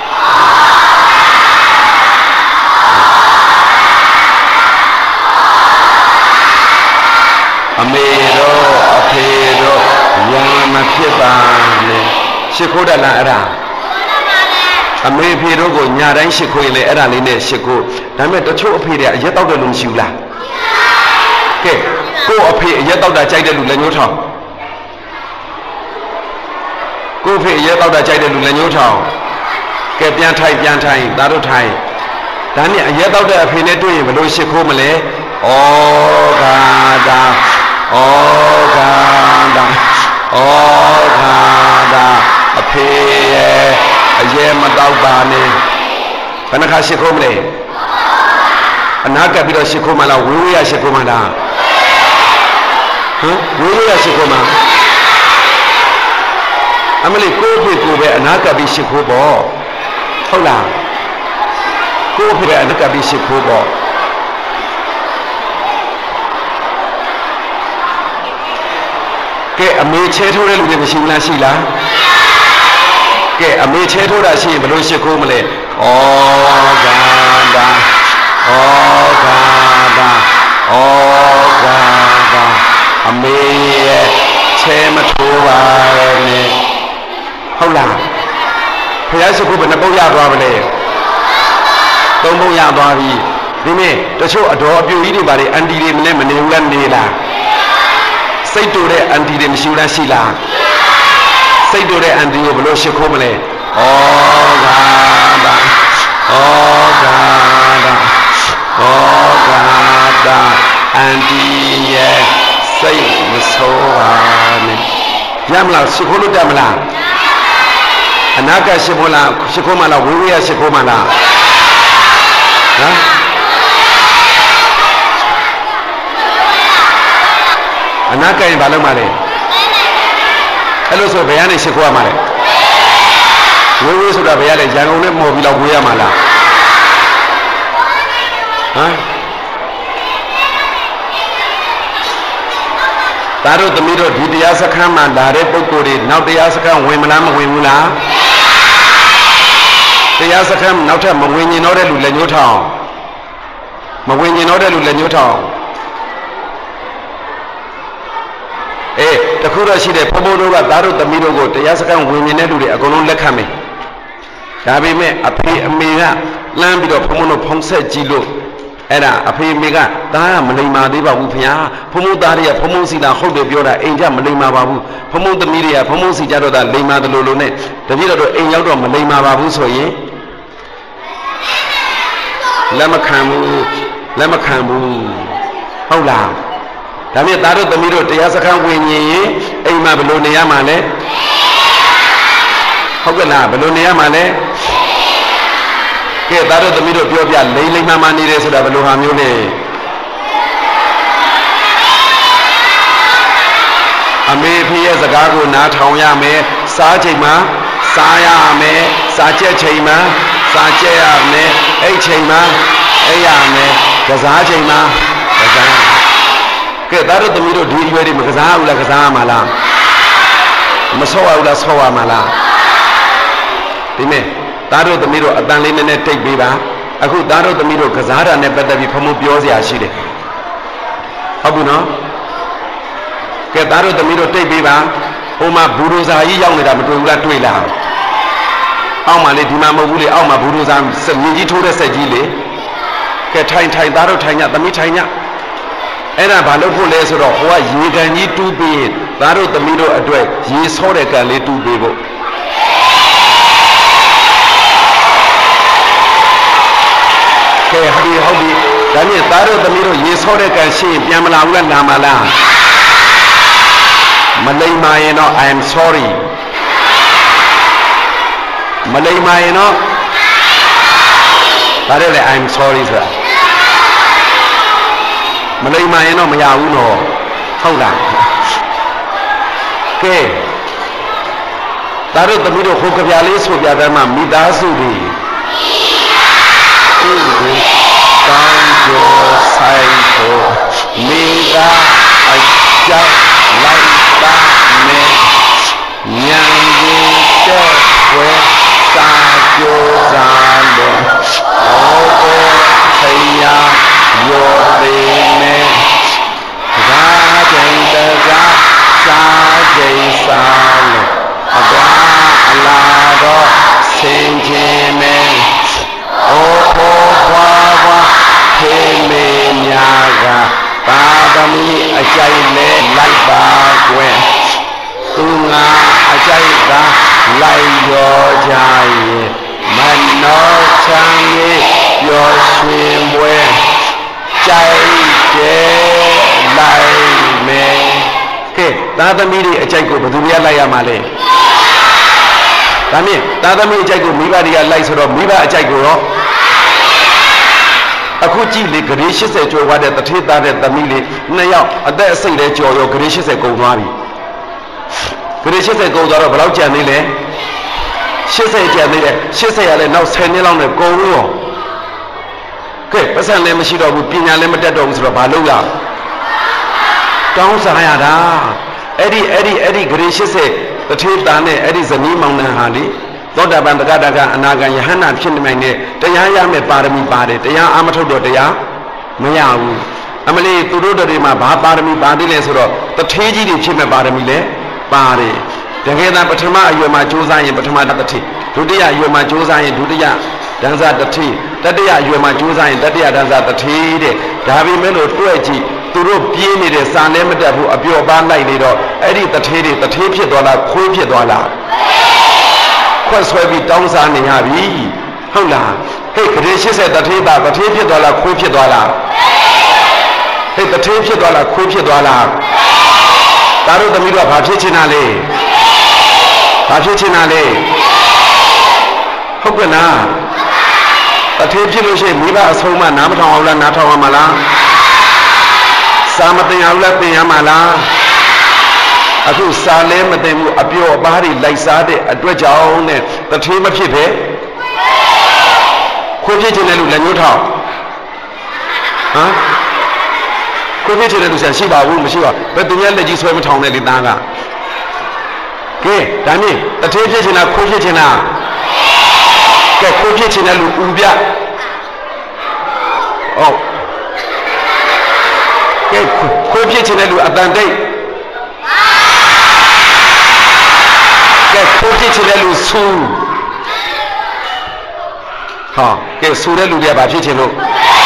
အမေတို့အဖေတို့ရံမဖြစ်ပါနဲ့ရှ စ်ခိုးတယ်လားအဲ့ဒါအမေဖေတို့ကိုညာတိုင်းရှ စ်ခိုးရင်လေအဲ့ဒါလေးနဲ့ရှ စ်ခိုးဒါပေမဲ့တချို့အဖေတွေအရက်တောက်တယ်လို့မရှိဘူးလားကဲကို့အဖေအရက်တောက်တာကြိုက်တဲ့လူလက်ညှိုးထောင်ကို့ဖေအရက်တောက်တာကြိုက်တဲ့လူလက်ညှိုးထောင်ကဲပြန်ထိုင်ပြန်ထိုင်သားတို့ထိုင်ဒါနဲ့အရက်တောက်တဲ့အဖေနဲ့တွေ့ရင်ဘယ်လိုရှ စ်ခိုးမလဲဩဃာတာဩဃာတာဩဃာတာအဖေရဲ့အရဲမတောက်ပါနဲ့ဘယ်နှခါရှ စ်ခိုးမလဲအနာကပ်ပြီးတော့ရှ စ်ခိုးမလားဝေးဝေးရရှ စ်ခိုးမလားဟမ်ဝေးဝေးရရှ စ်ခိုးမအမလေးကိုယ့်ဖေကိုယ်ပဲအနာကပ်ပြီးရှ စ်ခိုးပေါ့ဟုတ်လားကိုယ့်ဖေအနာကပ်ပြီးရှ စ်ခိုးပေါ့ကဲအမေချဲထိုးတဲ့လူတွေမရှိဘူးလားရှိလားကဲအမေချဲထိုးတာရှိရင်ဘယ်လိုရှ စ်ခိုးမလဲဩဃာတာဩဃာတာဩဃာတာအမေရဲ့ချဲမထိုးပါနဲ့ဟုတ်လားဖယားရှ စ်ခိုးဘယ်နှပုတ်ရသွားပါလဲသုံးပုတ်ရသွားပြီဒီနေ့တချို့အတော်အပြူကြီးတွေပါလေအန်တီတွေမနဲ့မနေဘူးလားနေလားစိတ်တူတဲ့အန်တီတွေမရှိဘူးလားရှိလားစိတ်တူတဲ့အန်တီကိုဘယ်လိုရှ စ်ခိုးမလဲဩဃာတာဩဃာတာဩဃာတာအန်တီရဲ့စိစိတ်မဆိုးပါနဲ့ရမလားရှိခိုးလို့တတ်မလားအနာကရှိခိုးလားရှိခိုးမလားဝိဝေယရှိခိုးမလားဟမ်အနာကရင်ဘာလုပ်မှလဲအဲ့လိုဆိုဘယ်ကနေရှိခိုးရမှာလဲဝိဝေဆိုတာဘယ်ရလဲရန်ကုန်နဲ့မော်ပြီးတော့ဝေးရမှာလားဟမ်ဒါတို့သမီးတို့ဒီတရားစခန်းမှာလာတဲ့ပုဂ္ဂိုလ်တွေနောက်တရားစခန်းဝင်မလားမဝင်ဘူးလားတရားစခန်းနောက်ထပ်မဝင်ရင်တော့တဲ့လူလက်ညှိုးထောင်မဝင်ရင်တော့တဲ့လူလက်ညှိုးထောင်အေးတခုတော့ရှိတယ်ဘုံဘုံတို့ကဒါတို့သမီးတို့ကိုတရားစခန်းဝင်နေတဲ့လူတွေအကုန်လုံးလက်ခံမယ်ဒါပေမဲ့အဖေအမေကလမ်းပြီးတော့ဘုံဘုံတို့ဖုံးဆက်ကြည့်လို့အဲ့ဒါအဖေအမေကသားကမလိမ္မာသေးပါဘူးခင်ဗျာဘုံဘုံသားတွေကဘုံဘုံစီတာဟုတ်တယ်ပြောတာအိမ်ကြမလိမ္မာပါဘူးဘုံဘုံသမီးတွေကဘုံဘုံစီကြတော့တာလိမ္မာတယ်လို့လို့နဲ့တပည့်တော်တို့အိမ်ရောက်တော့မလိမ္မာပါဘူးဆိုရင်လက်မခံဘူးလက်မခံဘူးဟုတ်လားဒါမြစ်သားတို့သမီးတို့တရားစခန်းဝင်ရင်အိမ်မှာဘယ်လိုနေရမှာလဲဟုတ်ကဲ့လားဘယ်လိုနေရမှာလဲကဲသားတို့သမီးတို့ပြောပြလိမ့်လိမ့်မှမှနေတယ်ဆိုတာဘယ်လိုဟာမျိုးလဲအမေဖေရဲ့စကားကိုနားထောင်ရမယ်စားချိန်မှာစားရမယ်စားချက်ချိန်မှာစားချက်ရမယ်အိတ်ချိန်မှာအိတ်ရမယ်ကစားချိန်မှာကစားကဲသားတို့သမီးတို့ဒီအရွယ်တွေမကစားဘူးလားကစားရမှာလားမဆော့ရဘူးလားဆော့ရမှာလားဒီမဲ့သားတို့သမီးတို့အတန်လေးနဲ့တိတ်ပေးပါအခုသားတို့သမီးတို့ကစားတာနဲ့ပတ်သက်ပြီးဖမိုးပြောစရာရှိတယ်ဟုတ်ဘူးနော်ကဲသားတို့သမီးတို့တိတ်ပေးပါဟိုမှာဘူရိုဇာကြီးရောက်နေတာမတွေ့ဘူးလားတွေ့လားအောက်မှာလေဒီမှာမဟုတ်ဘူးလေအောက်မှာဘူရိုဇာမြင်းကြီးထိုးတဲ့ဆက်ကြီးလေကဲထိုင်ထိုင်သားတို့ထိုင်ညသမီးထိုင်ညအဲ့ဒါဘာလို့ဖို့လဲဆိုတော့ဟိုကရေကန်ကြီးတူးပြီးသားတို့သမီးတို့အတွက်ရေဆောတဲ့ကန်လေးတူးပေးဖို့ကဲဟုတ်ပြီဟုတ်ပြီဒါနဲ့သားတို့သမီးတို့ရေဆောတဲ့ကန်ရှိရင်ပြန်မလာဘူးလားလာမလားမလိမ္မာရင်တော့ I am sorry မလိမ္မာရင်တော့ဒါလည်းလေ I am sorry ဆိုတာမလိမ္မာရင်တော့မရဘူးနော်ဟုတ်လားကဲသားတို့သမီးတို့ဟိုကြပြလေးဆိုပြတဲ့မှာမိသားစုတွေကောင်းကျိုးဆိုင်ဖို့မိသားအကြောင်းလိုက်ပါမယ်ညံကြီးတဲ့ဝဲစာကြိုးစားလို့ဟောကိုထိယာရောသေးမယ်ဒါချိန်တကားစားချိန်စားလို့အကွာအလာတော့ဆင်ခြင်းမယ်အိုးဖို့ဘွားဘွားဖေးမေများကပါသမီအကြိုက်လဲလိုက်ပါကွယ်သူငါအကြိုက်သာလိုက်ရောကြရဲ့မနောချမ်းမြေပျော်ရွှင်ပွဲကြိုက်တယ်လိုက်မယ်ကဲသားသမီးတွေအကြိုက်ကိုဘယ်သူများလိုက်ရမှာလဲဒါမြင့်သားသမီးအကြိုက်ကိုမိဘတွေကလိုက်ဆိုတော့မိဘအကြိုက်ကိုရောအခုကြည့်လေဂရေ၈၀ကျော်သွားတဲ့တထေးသားတဲ့သမီးလေးနှစ်ယောက်အသက်အစိတ်လဲကျော်ရောဂရေ၈၀ကုန်သွားပြီဂရေ၈၀ကုန်သွားတော့ဘယ်လောက်ကျန်သေးလဲ၈၀ကျန်သေးတယ်၈၀ရလဲနောက်၁၀နှစ်လောက်နဲ့ကုန်ရောကဲပတ်စံလည်းမရှိတော့ဘူးပညာလည်းမတက်တော့ဘူးဆိုတော့ဘာလုပ်ရတောင်းစားရတာအဲ့ဒီအဲ့ဒီအဲ့ဒီဂရေ၈၀တထေးသားနဲ့အဲ့ဒီဇနီးမောင်နှံဟာလေသောတာပန်တက္ကတာကအနာဂံယဟန္တာဖြစ်နိုင်တဲ့တရားရမယ်ပါရမီပါတယ်တရားအာမထုတ်တော့တရားမရဘူးအမလီသူတို့တွေမှာဘာပါရမီပါသေးလဲဆိုတော့တထေးကြီးတွေဖြစ်မဲ့ပါရမီလဲပါတယ်တကယ်တမ်းပထမအရွယ်မှာကြိုးစားရင်ပထမတထေးဒုတိယအရွယ်မှာကြိုးစားရင်ဒုတိယဒန်းစာတထေးတတိယအရွယ်မှာကြိုးစားရင်တတိယဒန်းစာတထေးတဲ့ဒါပေမဲ့လို့တွေ့ကြည့်သူတို့ပြေးနေတဲ့စာလည်းမတက်ဘူးအပျော်ပါလိုက်နေတော့အဲ့ဒီတထေးတွေတထေးဖြစ်သွားလားခွေးဖြစ်သွားလားခွက်ဆွဲပြီးတောင်းစားနေရပြီဟုတ်လားဟဲ့ဂရေ၈၀တထေးပါတထေးဖြစ်သွားလားခွေးဖြစ်သွားလားဟဲ့တထေးဖြစ်သွားလားခွေးဖြစ်သွားလားတာတို့သမီးတို့ကဘာဖြစ်ချင်တာလဲဘာဖြစ်ချင်တာလဲဟုတ်ကဲ့လားတထေးဖြစ်လို့ရှိရင်မိဘအဆုံးမနားမထောင်အောင်လားနားထောင်ရမှာလားစာမတင်အောင်လားတင်ရမှာလားအခုစာလဲမတင်ဘူးအပြောအပါးတွေလိုက်စားတဲ့အတွက်ကြောင့်နဲ့တထေးမဖြစ်ပဲခွေးဖြစ်ချင်တဲ့လူလက်ညှိုးထောင်ဟမ်ခွေးဖြစ်ချင်တဲ့လူဆရာရှိပါဘူးမရှိပါဘယ်သူများလက်ကြီးဆွဲမထောင်နဲ့လေသားကကဲဒါနဲ့တထေးဖြစ်ချင်တာခွေးဖြစ်ချင်တာကဲခွေးဖြစ်ချင်တဲ့လူဦးပြဟုတ်ကဲခွေးဖြစ်ချင်တဲ့လူအတန်တိတ်ကဲခွေးဖြစ်ချင်တဲ့လူဆူဟာကဲဆူတဲ့လူတွေကဘာဖြစ်ချင်လို့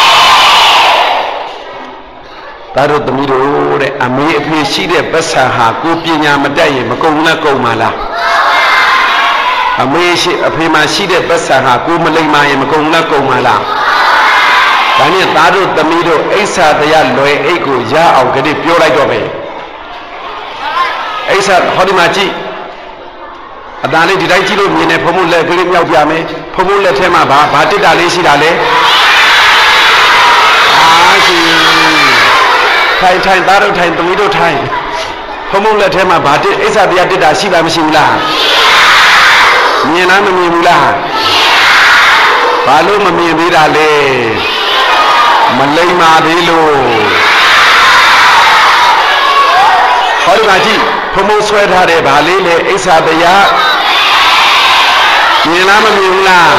ဒါတို့သမီးတို့တဲ့အမေအဖေရှိတဲ့ပတ်စံဟာကိုပညာမတတ်ရင်မကုန်ဘူးလားကုန်ပါလားအမေရှိအဖေမှာရှိတဲ့ပတ်စံဟာကိုမလိမ္မာရင်မကုန်ဘူးလားကုန်ပါလားဒါနဲ့သားတို့သမီးတို့အိဆာတရားလွယ်အိတ်ကိုရအောင်ကြည့်ပြောလိုက်တော့ပဲအိဆာဟောဒီမှာကြည့်အတန်လေးဒီတိုင်းကြည့်လို့မြင်နေဖုံဖုံလက်ကလေးမြောက်ပြမယ်ဖုံဖုံလက်ထဲမှာဘာဘာတစ်တာလေးရှိတာလဲအာရှိထိုင်ထိုင်သားတို့ထိုင်သမီးတို့ထိုင်ဖုံဖုံလက်ထဲမှာဘာတစ်အိဆာတရားတစ်တာရှိလားမရှိဘူးလားမြင်လားမမြင်ဘူးလားဘာလို့မမြင်သေးတာလဲမလိမ္မာသေးလို့ဟောဒီမှာကြည့်ဖုံဖုံဆွဲထားတယ်ဗာလေးလေအိဆာတရားမြင်လားမမြင်ဘူးလား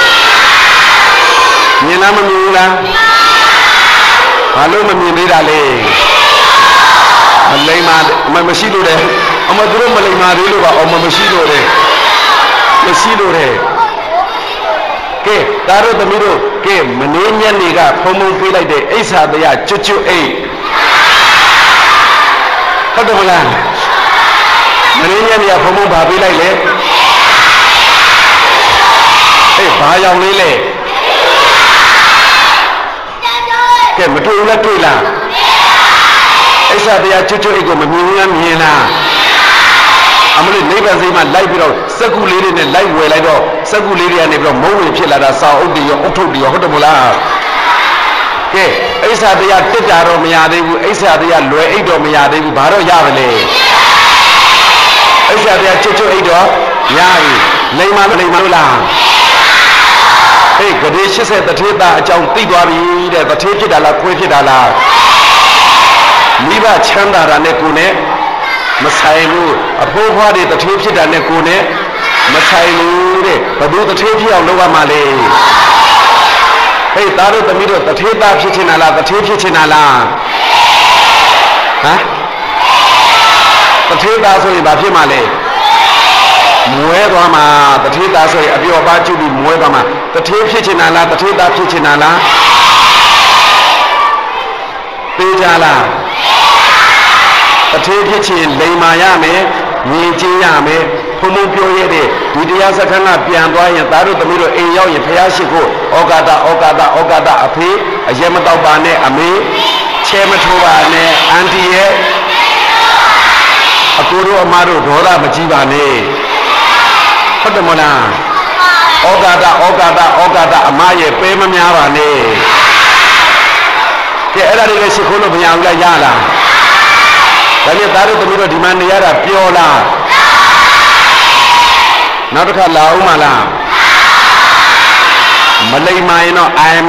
မြင်လားမမြင်ဘူးလားဘာလို့မမြင်သေးတာလဲမလိမ္မာမမရှိလို့တယ်အမတို့မလိမ္မာသေးလို့ပါအမမရှိလို့တယ်မရှိလို့တယ်ကဲဒါတို့သမီးတို့ကဲမနေ့ညနေကဖုံဖုံပေးလိုက်တဲ့အိဆာတရားကျွတ်ကျွတ်အိတ်ဟုတ်တယ်မလားမနေ့ညနေကဖုံဖုံဘာပေးလိုက်လဲအေးဘာရောင်လေးလဲကဲမတွေ့ဘူးလားတွေ့လားအိဆာတရားကျွတ်ကျွတ်အိတ်ကိုမမြင်ဘူးလားမြင်လားအမလေးနိဗ္ဗာန်စိတ်မှာလိုက်ပြီးတော့စက္ကူလေးတွေနဲ့လိုက်ဝယ်လိုက်တော့စက္ကူလေးတွေကနေပြီးတော့မုံဝင်ဖြစ်လာတာစာအုပ်တွေရောအုတ်ထုတ်တွေရောဟုတ်တယ်မို့လားကဲအိဆာတရားတက်တာတော့မရသေးဘူးအိဆာတရားလွယ်အိတ်တော့မရသေးဘူးဘာတော့ရပါလဲအိဆာတရားချွတ်ချွတ်အိတ်တော့ရပြီလိမ္မာလိမ္မာလို့လားဟေးဂရေ၈၀တထေးသားအကြောင်းသိသွားပြီတဲ့တထေးဖြစ်တာလားခွေးဖြစ်တာလားမိဘချမ်းသာတာနဲ့ကိုယ်နဲ့မဆိုင်ဘူးအဖိုးဖွားတွေတထေးဖြစ်တာနဲ့ကိုယ်နဲ့မဆိုင်ဘူးတဲ့ဘယ်သူတထေးဖြစ်အောင်လုပ်ရမှာလဲဟေးသားတို့သမီးတို့တထေးသားဖြစ်ချင်တာလားတထေးဖြစ်ချင်တာလားဟမ်တထေးသားဆိုရင်ဘာဖြစ်မှာလဲမွဲသွားမှာတထေးသားဆိုရင်အပျော်ပါကျွပြီးမွဲသွားမှာတထေးဖြစ်ချင်တာလားတထေးသားဖြစ်ချင်တာလားသိကြလားတထေးဖြစ်ချင်လိမ္မာရမယ်မြင်ချင်းရမယ်ဖုံဖုံပြောရတဲ့ဒီတရားစခန်းကပြန်သွားရင်သားတို့သမီးတို့အိမ်ရောက်ရင်ဖះရှိခို့ဩကာဒဩကာဒဩကာဒအဖေအရက်မတော့ပါနဲ့အမေချဲမထိုးပါနဲ့အန်တီရဲ့အကိုတို့အမတို့ဒေါသမကြီးပါနဲ့ဟုတ်တယ်မလားဩကာဒဩကာဒဩကာဒအမရဲ့ပဲမများပါနဲ့ကဲအဲ့ဒါတွေလည်းရှိခိုးလို့မရဘူးလားရလားဒါနဲ့သားတို့သမီးတို့ဒီမှာနေရတာပြောလားနောက်တစ်ခါလာအောင်မလားမလိမ္မာရင်တော့ I'm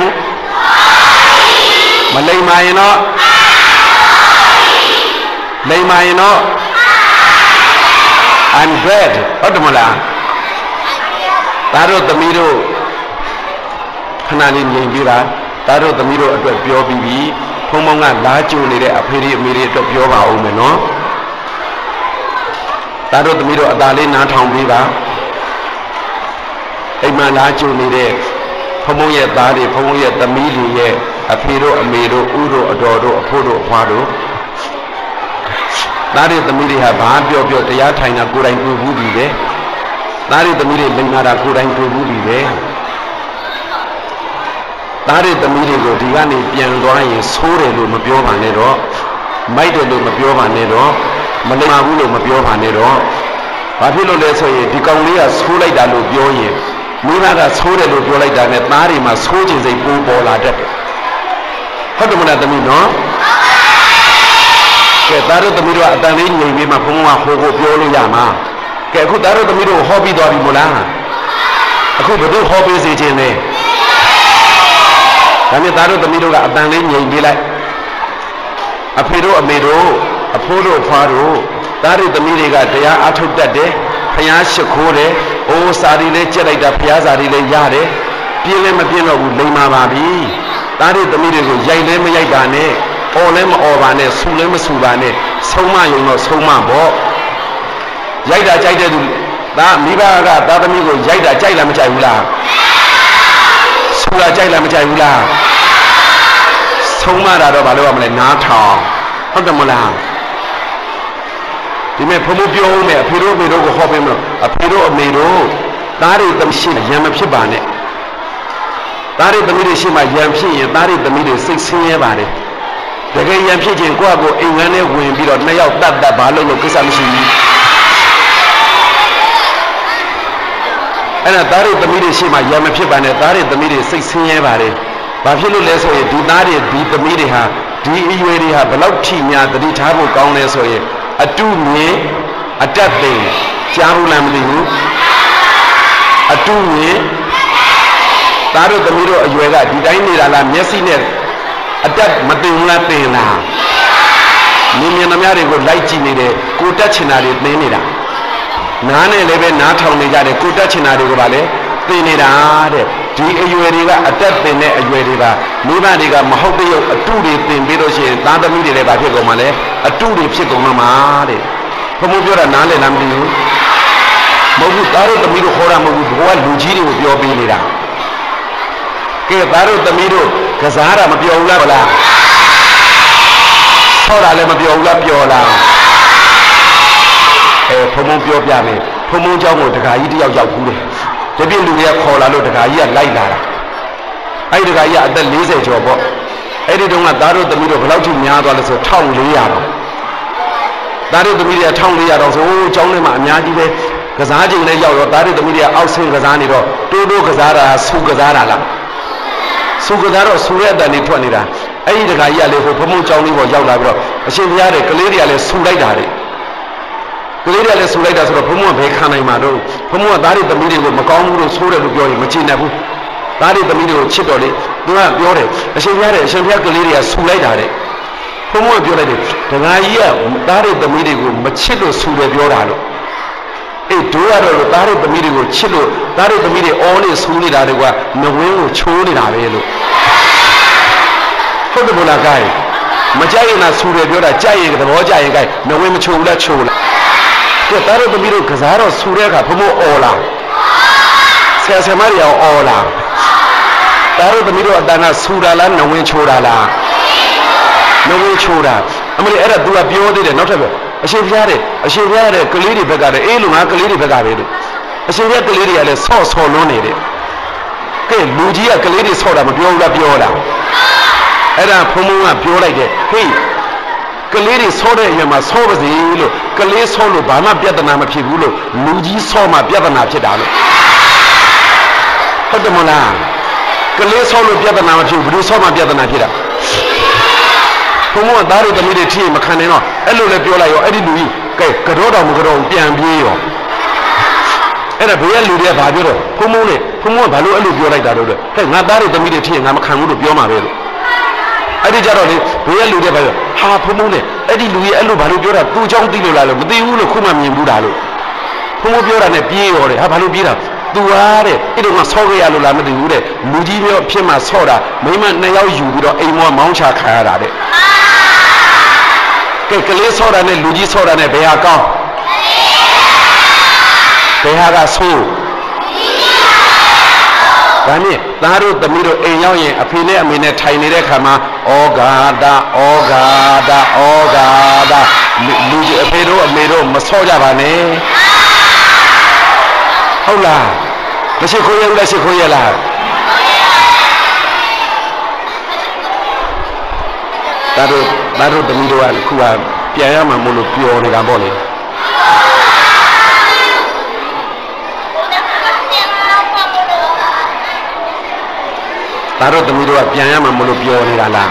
မလိမ္မာရင်တော့လိမ္မာရင်တော့ I'm glad ဟုတ်တယ်မလားသားတို့သမီးတို့ခဏလေးမြင်ပြီးတာသားတို့သမီးတို့အတွက်ပြောပြီးပြီဖုံဖုံကလာကြိုနေတဲ့အဖေတွေအမေတွေအတွက်ပြောပါဦးမယ်နော်သားတို့သမီးတို့အသာလေးနားထောင်ပြီးပါအိမ်မှာလာကြိုနေတဲ့ဖုံဖုံရဲ့သားတွေဖုံဖုံရဲ့သမီးတွေရဲ့အဖေတို့အမေတို့ဦးတို့အတော်တို့အဖိုးတို့အဖွားတို့သားတွေသမီးတွေဟာဘာပြောပြောတရားထိုင်တာကိုယ်တိုင်တွေ့ဘူးပြီလေသားတွေသမီးတွေလိမ္မာတာကိုယ်တိုင်တွေ့ဘူးပြီလေသားတွေသမီးတွေကိုဒီကနေပြန်သွားရင်ဆိုးတယ်လို့မပြောပါနဲ့တော့မိုက်တယ်လို့မပြောပါနဲ့တော့မလိမ္မာဘူးလို့မပြောပါနဲ့တော့ဘာဖြစ်လို့လဲဆိုရင်ဒီကောင်လေးကဆိုးလိုက်တာလို့ပြောရင်မိဘကဆိုးတယ်လို့ပြောလိုက်တာနဲ့သားတွေမှာဆိုးခြင်းစိတ်ပိုးပေါ်လာတတ်တယ်ဟုတ်တယ်မလားသမီးနော်ကဲသားတို့သမီးတို့အတန်လေးငြိမ်ပြီးမှဘုံဘုံကဟိုကိုပြောလို့ရမှာကဲအခုသားတို့သမီးတို့ဟောပြီးသွားပြီမို့လားအခုဘယ်သူဟောပေးစေခြင်းလဲဒါနဲ့သားတို့သမီးတို့ကအတန်လေးငြိမ်ပြီးလိုက်အဖေတို့အမေတို့အဖိုးတို့ဖွားတို့သားတို့သမီးတွေကတရားအားထုတ်တတ်တယ်ဖျားရှိခိုးတယ်အိုးစာရီလေးကြက်လိုက်တာဖျားစာရီလေးရတယ်ပြင်းလည်းမပြင်းတော့ဘူးလိမ္မာပါပြီသားတို့သမီးတွေကိုရိုက်လည်းမရိုက်ပါနဲ့အော်လည်းမအော်ပါနဲ့ဆူလည်းမဆူပါနဲ့ဆုံးမယုံတော့ဆုံးမပေါ့ရိုက်တာကြိုက်တဲ့သူသားမိဘကသားသမီးကိုရိုက်တာကြိုက်လားမကြိုက်ဘူးလားဆူတာကြိုက်လားမကြိုက်ဘူးလားဆုံးမတာတော့ဘာလို့ရမလဲနားထောင်ဟုတ်တယ်မလားဒီမဲ့ဘုံဘပြောဦးမယ်အဖေတို့အမေတို့ကိုဟောပေးမလို့အဖေတို့အမေတို့သားတွေသမီးရှိရံမဖြစ်ပါနဲ့သားတွေသမီးတွေရှိမှရံဖြစ်ရင်သားတွေသမီးတွေစိတ်ဆင်းရဲပါတယ်တကယ်ရံဖြစ်ခြင်းကိုယ့်အကိုအိမ်ငန်းနဲ့ဝင်ပြီးတော့နှစ်ယောက်တတ်တတ်ဘာလို့လို့ကိစ္စမရှိဘူးအဲ့ဒါသားတွေသမီးတွေရှိမှရံမဖြစ်ပါနဲ့သားတွေသမီးတွေစိတ်ဆင်းရဲပါတယ်ဘာဖြစ်လို့လဲဆိုရင်ဒီသားတွေဒီသမီးတွေဟာဒီအရွယ်တွေဟာဘလောက်ထိများတတိထားဖို့ကောင်းလဲဆိုရင်အတုမြင်အတက်သိမ်ကြားဘူးလားမသိဘူးအတုမြင်သားတို့သမီးတို့အရွယ်ကဒီတိုင်းနေတာလားမျက်စိနဲ့အတက်မသိဘူးလားသိလားမြင်မြင်သမျှတွေကိုလိုက်ကြည့်နေတယ်ကိုတက်ချင်တာတွေသိနေတာနားနဲ့လည်းပဲနားထောင်နေကြတယ်ကိုတက်ချင်တာတွေကိုပါလေသိနေတာတဲ့ဒီအရွယ်တွေကအတက်သိမ်တဲ့အရွယ်တွေကမိဘတွေကမဟုတ်တဲ့ရုပ်အတုတွေသင်ပြီးလို့ရှိရင်သားသမီးတွေလည်းဘာဖြစ်ကုန်မှာလဲအတုတွေဖြစ်ကုန်မှာတဲ့ဘုံဘပြောတာနားလည်လားမသိဘူးမဟုတ်ဘူးသားတို့သမီးတို့ခေါ်တာမဟုတ်ဘူးဘုရားလူကြီးတွေကိုပြောပေးနေတာကဲသားတို့သမီးတို့ကစားတာမပြောဘူးလားဗလားခေါ်တာလည်းမပြောဘူးလားပြောလားအဲဘုံဘပြောပြမယ်ဘုံဘเจ้าကိုတခါကြီးတယောက်ရောက်ဘူးတယ်တပြည့်လူတွေကခေါ်လာလို့တခါကြီးကလိုက်လာတာအဲ့ဒီတခါကြီးကအသက်၄၀ကျော်ပေါ့အဲ့ဒီတုန်းကသားတို့သမီးတို့ဘယ်လောက်ထိများသွားလဲဆို၁၄၀၀တော့သားတို့သမီးတွေက၁၄၀၀တော့ဆိုအိုးကျောင်းထဲမှာအများကြီးပဲကစားချိန်နဲ့ရောက်တော့သားတို့သမီးတွေကအောက်ဆင်းကစားနေတော့တိုးတိုးကစားတာဆူကစားတာလားဆူကစားတော့ဆူတဲ့အတန်လေးထွက်နေတာအဲ့ဒီတခါကြီးကလေဟိုဖမုံကျောင်းလေးပေါ်ရောက်လာပြီးတော့အရှင်ဘုရားတဲ့ကလေးတွေကလည်းဆူလိုက်တာလေကလေးတွေကလည်းဆူလိုက်တာဆိုတော့ဘုံဘုံကဘယ်ခံနိုင်မှာတော့ဘုံဘုံကသားတွေသမီးတွေကိုမကောင်းဘူးလို့ဆိုးတယ်လို့ပြောရင်မကျေနပ်ဘူးသားတွေသမီးတွေကိုချစ်တော်လေသူကပြောတယ်အရှင်ဘုရားတဲ့အရှင်ဘုရားကလေးတွေကဆူလိုက်တာတဲ့ဘုံဘုံကပြောလိုက်တယ်ဒကာကြီးကသားတွေသမီးတွေကိုမချစ်လို့ဆူတယ်ပြောတာလို့အေးတို့ကတော့သားတွေသမီးတွေကိုချစ်လို့သားတွေသမီးတွေအော်နေဆူနေတာတွေကနဝင်းကိုချိုးနေတာပဲလို့ဟုတ်တယ်ဘုလားကိုင်းမကြိုက်ရင်လားဆူတယ်ပြောတာကြိုက်ရင်သဘောကြရင်ကိုင်းနဝင်းမချိုးဘူးလားချိုးလားကဲသားတို့သမီးတို့ကစားတော့ဆူတဲ့အခါဘုံဘုံအော်လာဆရာဆရာမတွေအောင်အော်လာသားတို့သမီးတို့အတန်းကဆူတာလားနဝင်းချိုးတာလားနဝင်းချိုးတာအမလေးအဲ့ဒါ तू ကပြောသေးတယ်နောက်ထပ်ပြောအရှင်ဘုရားတဲ့အရှင်ဘုရားတဲ့ကလေးတွေဘက်ကလည်းအေးလို့ငါကလေးတွေဘက်ကပဲလို့အရှင်ဘုရားကလေးတွေကလည်းဆော့ဆော်လွန်းနေတယ်ကဲလူကြီးကကလေးတွေဆော့တာမပြောဘူးလားပြောတာအဲ့ဒါဘုံဘုံကပြောလိုက်တယ်ဟေးကလေးတွေဆော့တဲ့အရင်မှာဆော့ပါစေလို့ကလေးဆော့လို့ဘာမှပြဿနာမဖြစ်ဘူးလို့လူကြီးဆော့မှပြဿနာဖြစ်တာလို့ဟုတ်တယ်မလားကလေးဆော့လို့ပြဿနာမဖြစ်ဘူးဘယ်လိုဆော့မှပြဿနာဖြစ်တာဘုံဘုံကသားတွေသမီးတွေထိရင်မခံနိုင်တော့အဲ့လိုလည်းပြောလိုက်ရောအဲ့ဒီလူကြီးကဲကတော့တော်မကတော့ပြန်ပြေးရောအဲ့ဒါဘေးကလူတွေကဘာပြောတော့ဘုံဘုံနဲ့ဘုံဘုံကဘာလို့အဲ့လိုပြောလိုက်တာတော့လဲဟဲ့ငါသားတွေသမီးတွေထိရင်ငါမခံဘူးလို့ပြောမှာပဲလို့အဲ့ဒီကြတော့လေဘေးကလူတွေဘာပြောဟာဘုံဘုံနဲ့အဲ့ဒီလူကြီးအဲ့လိုဘာလို့ပြောတာသူ့เจ้าသိလို့လားလို့မသိဘူးလို့ခုမှမြင်ဘူးတာလို့ဘုံဘုံပြောတာနဲ့ပြေးရောတယ်ဟာဘာလို့ပြေးတာသူဟာတဲ့အဲ့တော့ငါဆော့ခဲ့ရလို့လားမသိဘူးတဲ့လူကြီးမျိုးအဖြစ်မှဆော့တာမိမနှစ်ယောက်ယူပြီးတော့အိမ်မောမောင်းချခံရတာတဲ့ကဲကလေးဆော့တာနဲ့လူကြီးဆော့တာနဲ့ဘယ်ဟာကောင်းဘယ်ဟာကဆိုးဒါနဲ့သားတို့သမီးတို့အိမ်ရောက်ရင်အဖေနဲ့အမေနဲ့ထိုင်နေတဲ့ခါမှာဩဃာတဩဃာတဩဃာတလူကြီးအဖေတို့အမေတို့မဆော့ကြပါနဲ့ဟုတ်လားမရှိခိုးရဘူးလားရှိခိုးရလားသားတို့သားတို့သမီးတို့ကခုကပြန်ရမှာမလို့ပျော်နေတာပေါ့လေဒါတော့သမီးတို့ကပြန်ရမှာမလို့ပျော်နေတာလား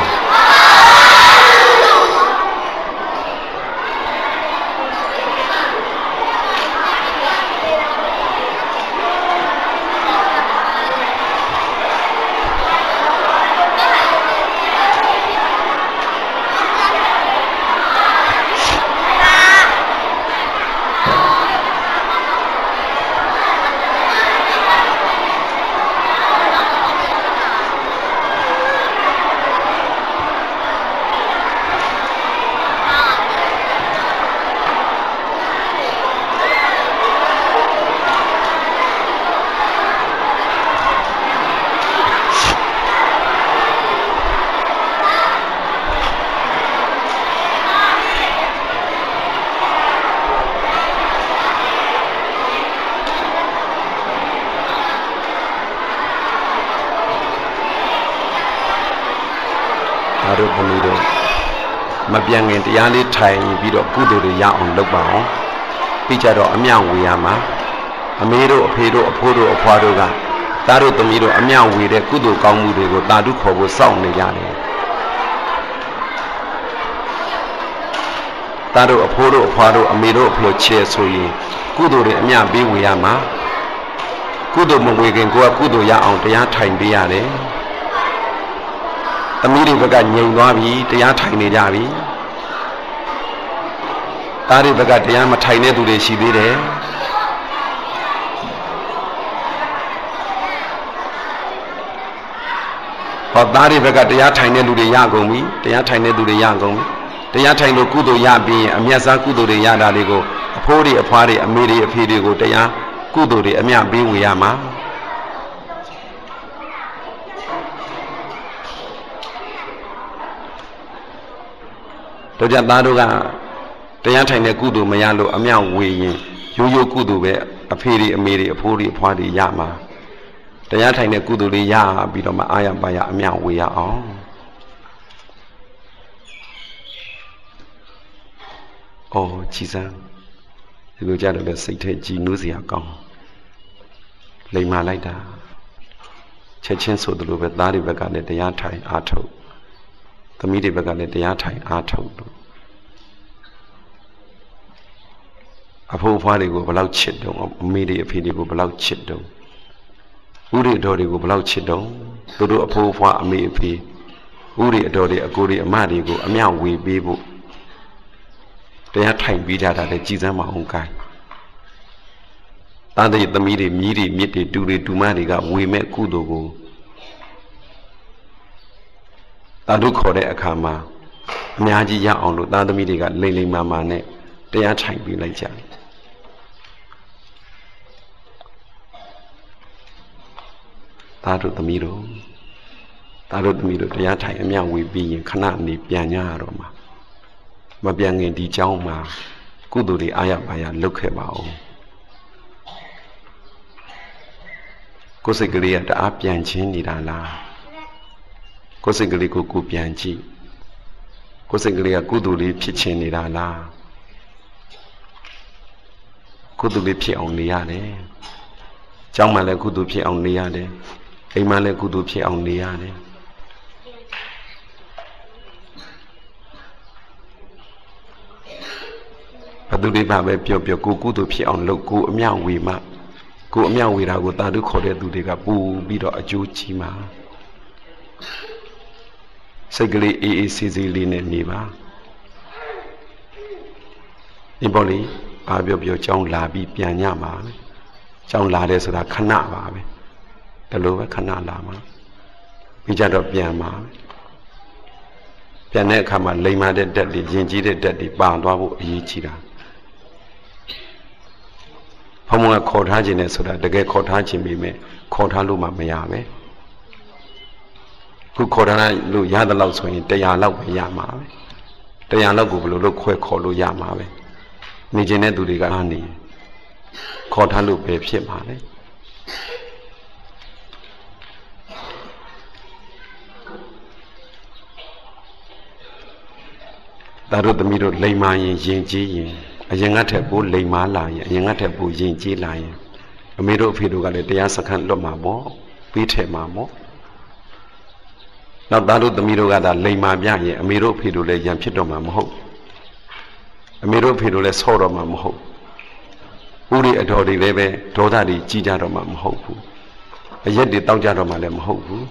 တို့ဘုံတို့မပြန်ခင်တရားလေးထိုင်ပြီးတော့ကုသိုလ်တွေရအောင်လုပ်ပါအောင်ပြီးကြတော့အမြောက်ဝေရမှာအမေတို့အဖေတို့အဖိုးတို့အဖွားတို့ကသားတို့သမီးတို့အမြောက်ဝေတဲ့ကုသိုလ်ကောင်းမှုတွေကိုတာဓုခေါ်ဖို့စောင့်နေကြတယ်သားတို့အဖိုးတို့အဖွားတို့အမေတို့အဖေချဲဆိုရင်ကုသိုလ်တွေအမြောက်ပေးဝေရမှာကုသိုလ်မဝေခင်ကိုကကုသိုလ်ရအောင်တရားထိုင်ပေးရတယ်သမီးတွေဘက်ကငြိမ်သွားပြီတရားထိုင်နေကြပြီသားတွေဘက်ကတရားမထိုင်တဲ့သူတွေရှိသေးတယ်ဟောသားတွေဘက်ကတရားထိုင်တဲ့လူတွေရကုန်ပြီတရားထိုင်တဲ့သူတွေရကုန်ပြီတရားထိုင်လို့ကုသိုလ်ရပြီးရင်အမျက်စားကုသိုလ်တွေရတာတွေကိုအဖိုးတွေအဖွားတွေအမေတွေအဖေတွေကိုတရားကုသိုလ်တွေအမျှပေးဝေရမှာတို့ကြသားတို့ကတရားထိုင်တဲ့ကုသိုလ်မရလို့အမြောက်ဝေရင်ရိုးရိုးကုသိုလ်ပဲအဖေတွေအမေတွေအဖိုးတွေအဖွားတွေရမှာတရားထိုင်တဲ့ကုသိုလ်လေးရပြီးတော့မှအာရပါရအမြောက်ဝေရအောင်အော်ကြည်စမ်းဒီလိုကြတော့စိတ်ထဲကြည်နူးစရာကောင်းလိမ်မာလိုက်တာချက်ချင်းဆိုသလိုပဲသားတွေဘက်ကလည်းတရားထိုင်အားထုတ်သမီးတွေဘက်ကလည်းတရားထိုင်အားထုတ်လို့အဖိုးဖွားတွေကိုဘယ်လောက်ချစ်တုံးအမေတွေအဖေတွေကိုဘယ်လောက်ချစ်တုံးဥရိတော်တွေကိုဘယ်လောက်ချစ်တုံးသူတို့အဖိုးဖွားအမေအဖေဥရိအတော်တွေအကိုတွေအမတွေကိုအမြောက်ဝေပေးဖို့တရားထိုင်ပြီးကြတာလည်းကြည်စမ်းမအောင်ကိုင်းသားတွေသမီးတွေမြည်တွေမြစ်တွေတူတွေတူမတွေကဝေမဲ့ကုသိုလ်ကိုသာဓုခေါ်တဲ့အခါမှာအများကြီးရအောင်လို့သားသမီးတွေကလိမ့်လိမ့်မာမာနဲ့တရားထိုင်ပြီးလိုက်ကြသားတို့သမီးတို့သားတို့သမီးတို့တရားထိုင်အမြောက်ဝေပြီးရင်ခဏနေပြန်ကြရတော့မှာမပြန်ခင်ဒီเจ้าမှာကုသိုလ်တွေအာရပါရလုပ်ခဲ့ပါဦးကိုယ်စိတ်ကလေးကတအားပြန်ချင်းနေတာလားကိုယ်စိတ်ကလေးကိုကိုပြန်ကြည့်ကိုယ်စိတ်ကလေးကကုသိုလ်လေးဖြစ်ချင်နေတာလားကုသိုလ်လေးဖြစ်အောင်နေရတယ်เจ้าမှလည်းကုသိုလ်ဖြစ်အောင်နေရတယ်အိမ်မှလည်းကုသိုလ်ဖြစ်အောင်နေရတယ်ဘသူတွေပါပဲပြောပြောကိုကုသိုလ်ဖြစ်အောင်လုပ်ကိုအမြောက်ဝေမှကိုအမြောက်ဝေတာကိုတာဓုခေါ်တဲ့သူတွေကပူပြီးတော့အကျိုးကြီးမှာစိတ်ကလေးအေးအေးဆေးဆေးလေးနဲ့နေပါဒီပေါ်လေးဘာပြောပြောကြောင်းလာပြီးပြန်ညမှာပဲကြောင်းလာတယ်ဆိုတာခဏပါပဲဒါလိုပဲခဏလာမှာပြီးကြတော့ပြန်မှာပြန်တဲ့အခါမှာလိမ်မာတဲ့တက်တွေယဉ်ကျေးတဲ့တက်တွေပါသွားဖို့အရေးကြီးတာဘုံကခေါ်ထားခြင်းနဲ့ဆိုတာတကယ်ခေါ်ထားခြင်းပဲခေါ်ထားလို့မှမရပဲခုခေါ်ထားလို့ရတဲ့လောက်ဆိုရင်တရားလောက်ပဲရမှာပဲတရားလောက်ကိုဘယ်လိုလုပ်ခွဲခေါ်လို့ရမှာပဲနေခြင်းတဲ့သူတွေကအားနေခေါ်ထားလို့ပဲဖြစ်မှာလေတာတို့သမီးတို့လိမ္မာရင်ယဉ်ကျေးရင်အရင်ကထက်ပိုလိမ္မာလာရင်အရင်ကထက်ပိုယဉ်ကျေးလာရင်အမေတို့အဖေတို့ကလည်းတရားစခန်းလွတ်မှာပေါ့ပြီးထဲမှာပေါ့နောက်သားတို့သမီးတို့ကသာလိမ္မာပြရင်အမေတို့အဖေတို့လည်းရံဖြစ်တော့မှာမဟုတ်အမေတို့အဖေတို့လည်းဆော့တော့မှာမဟုတ်ဦးရီအတော်တွေလည်းပဲဒေါသတွေကြီးကြတော့မှာမဟုတ်ဘူးအရက်တွေတောက်ကြတော့မှာလည်းမဟုတ်ဘူး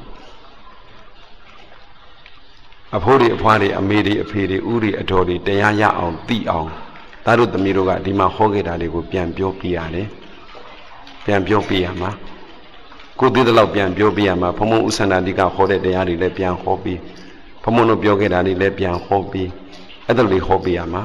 အဖိုးတွေအဖွားတွေအမေတွေအဖေတွေဦးတွေအတော်တွေတရားရအောင်သိအောင်သားတို့သမီးတို့ကဒီမှာဟောခဲ့တာတွေကိုပြန်ပြောပြရတယ်ပြန်ပြောပြရမှာကိုသိတဲ့လောက်ပြန်ပြောပြရမှာဘုံဘုံဥစ္ဆန္ဒတိကဟောတဲ့တရားတွေလည်းပြန်ဟောပြီးဘုံဘုံတို့ပြောခဲ့တာတွေလည်းပြန်ဟောပြီးအဲ့ဒါလေးဟောပြရမှာ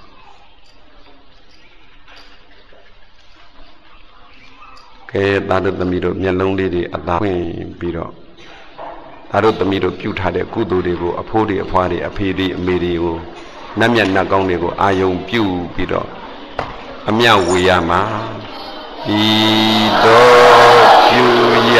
ကဲသားတို့သမီးတို့မျက်လုံးလေးတွေအသာဖွင့်ပြီးတော့သားတို့သမီးတို့ပြုထားတဲ့ကုသိုလ်တွေကိုအဖိုးတွေအဖွားတွေအဖေတွေအမေတွေကိုနတ်မြတ်နတ်ကောင်းတွေကိုအာယုံပြုပြီးတော့အမြဝေရမှာဤတော်ပြုရ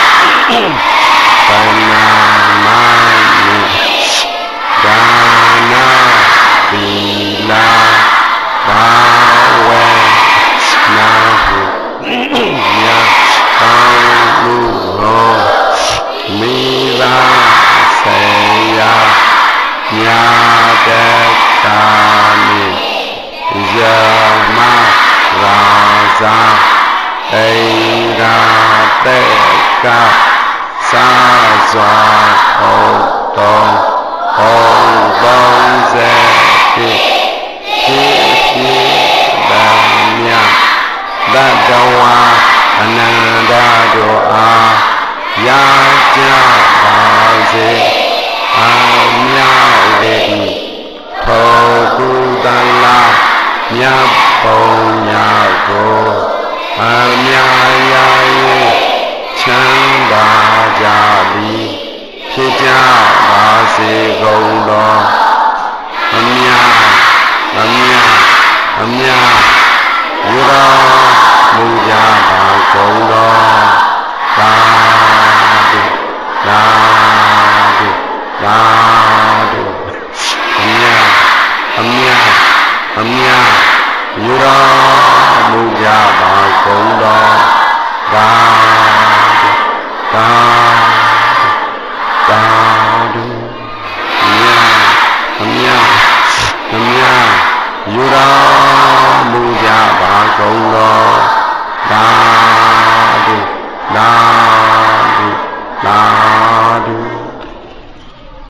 ဘာနာမနိဒါနာသီလာဘာဝေနာဟုမြတ်ကောင်းမှုရောမိဘဆေယညာတကာနိယမရာဇာအိရာတေကသာစွာဟုတ်တော်ဟောပေါင်းစေတိဖြစ်ဖြစ်ဗမြတတဝါအနန္တတို့အားရာကြပါစေအမြဝေထောကုသလာမြတ်ပုံညာကိုအမြရာ၍ချမ်းသာကြသည်ဖြစ်ကြပါစေကုန်သောအမြအမြအမြယူတော်မူကြပါကုန်သောသာဓုသာဓုသာဓုအမြအမြအမြယူတော်မူကြပါကုန်သောသာဓုသာဓုသာဓုအမြအမြအမြယူတော်မူကြပါကုန်သောသာဓုသာ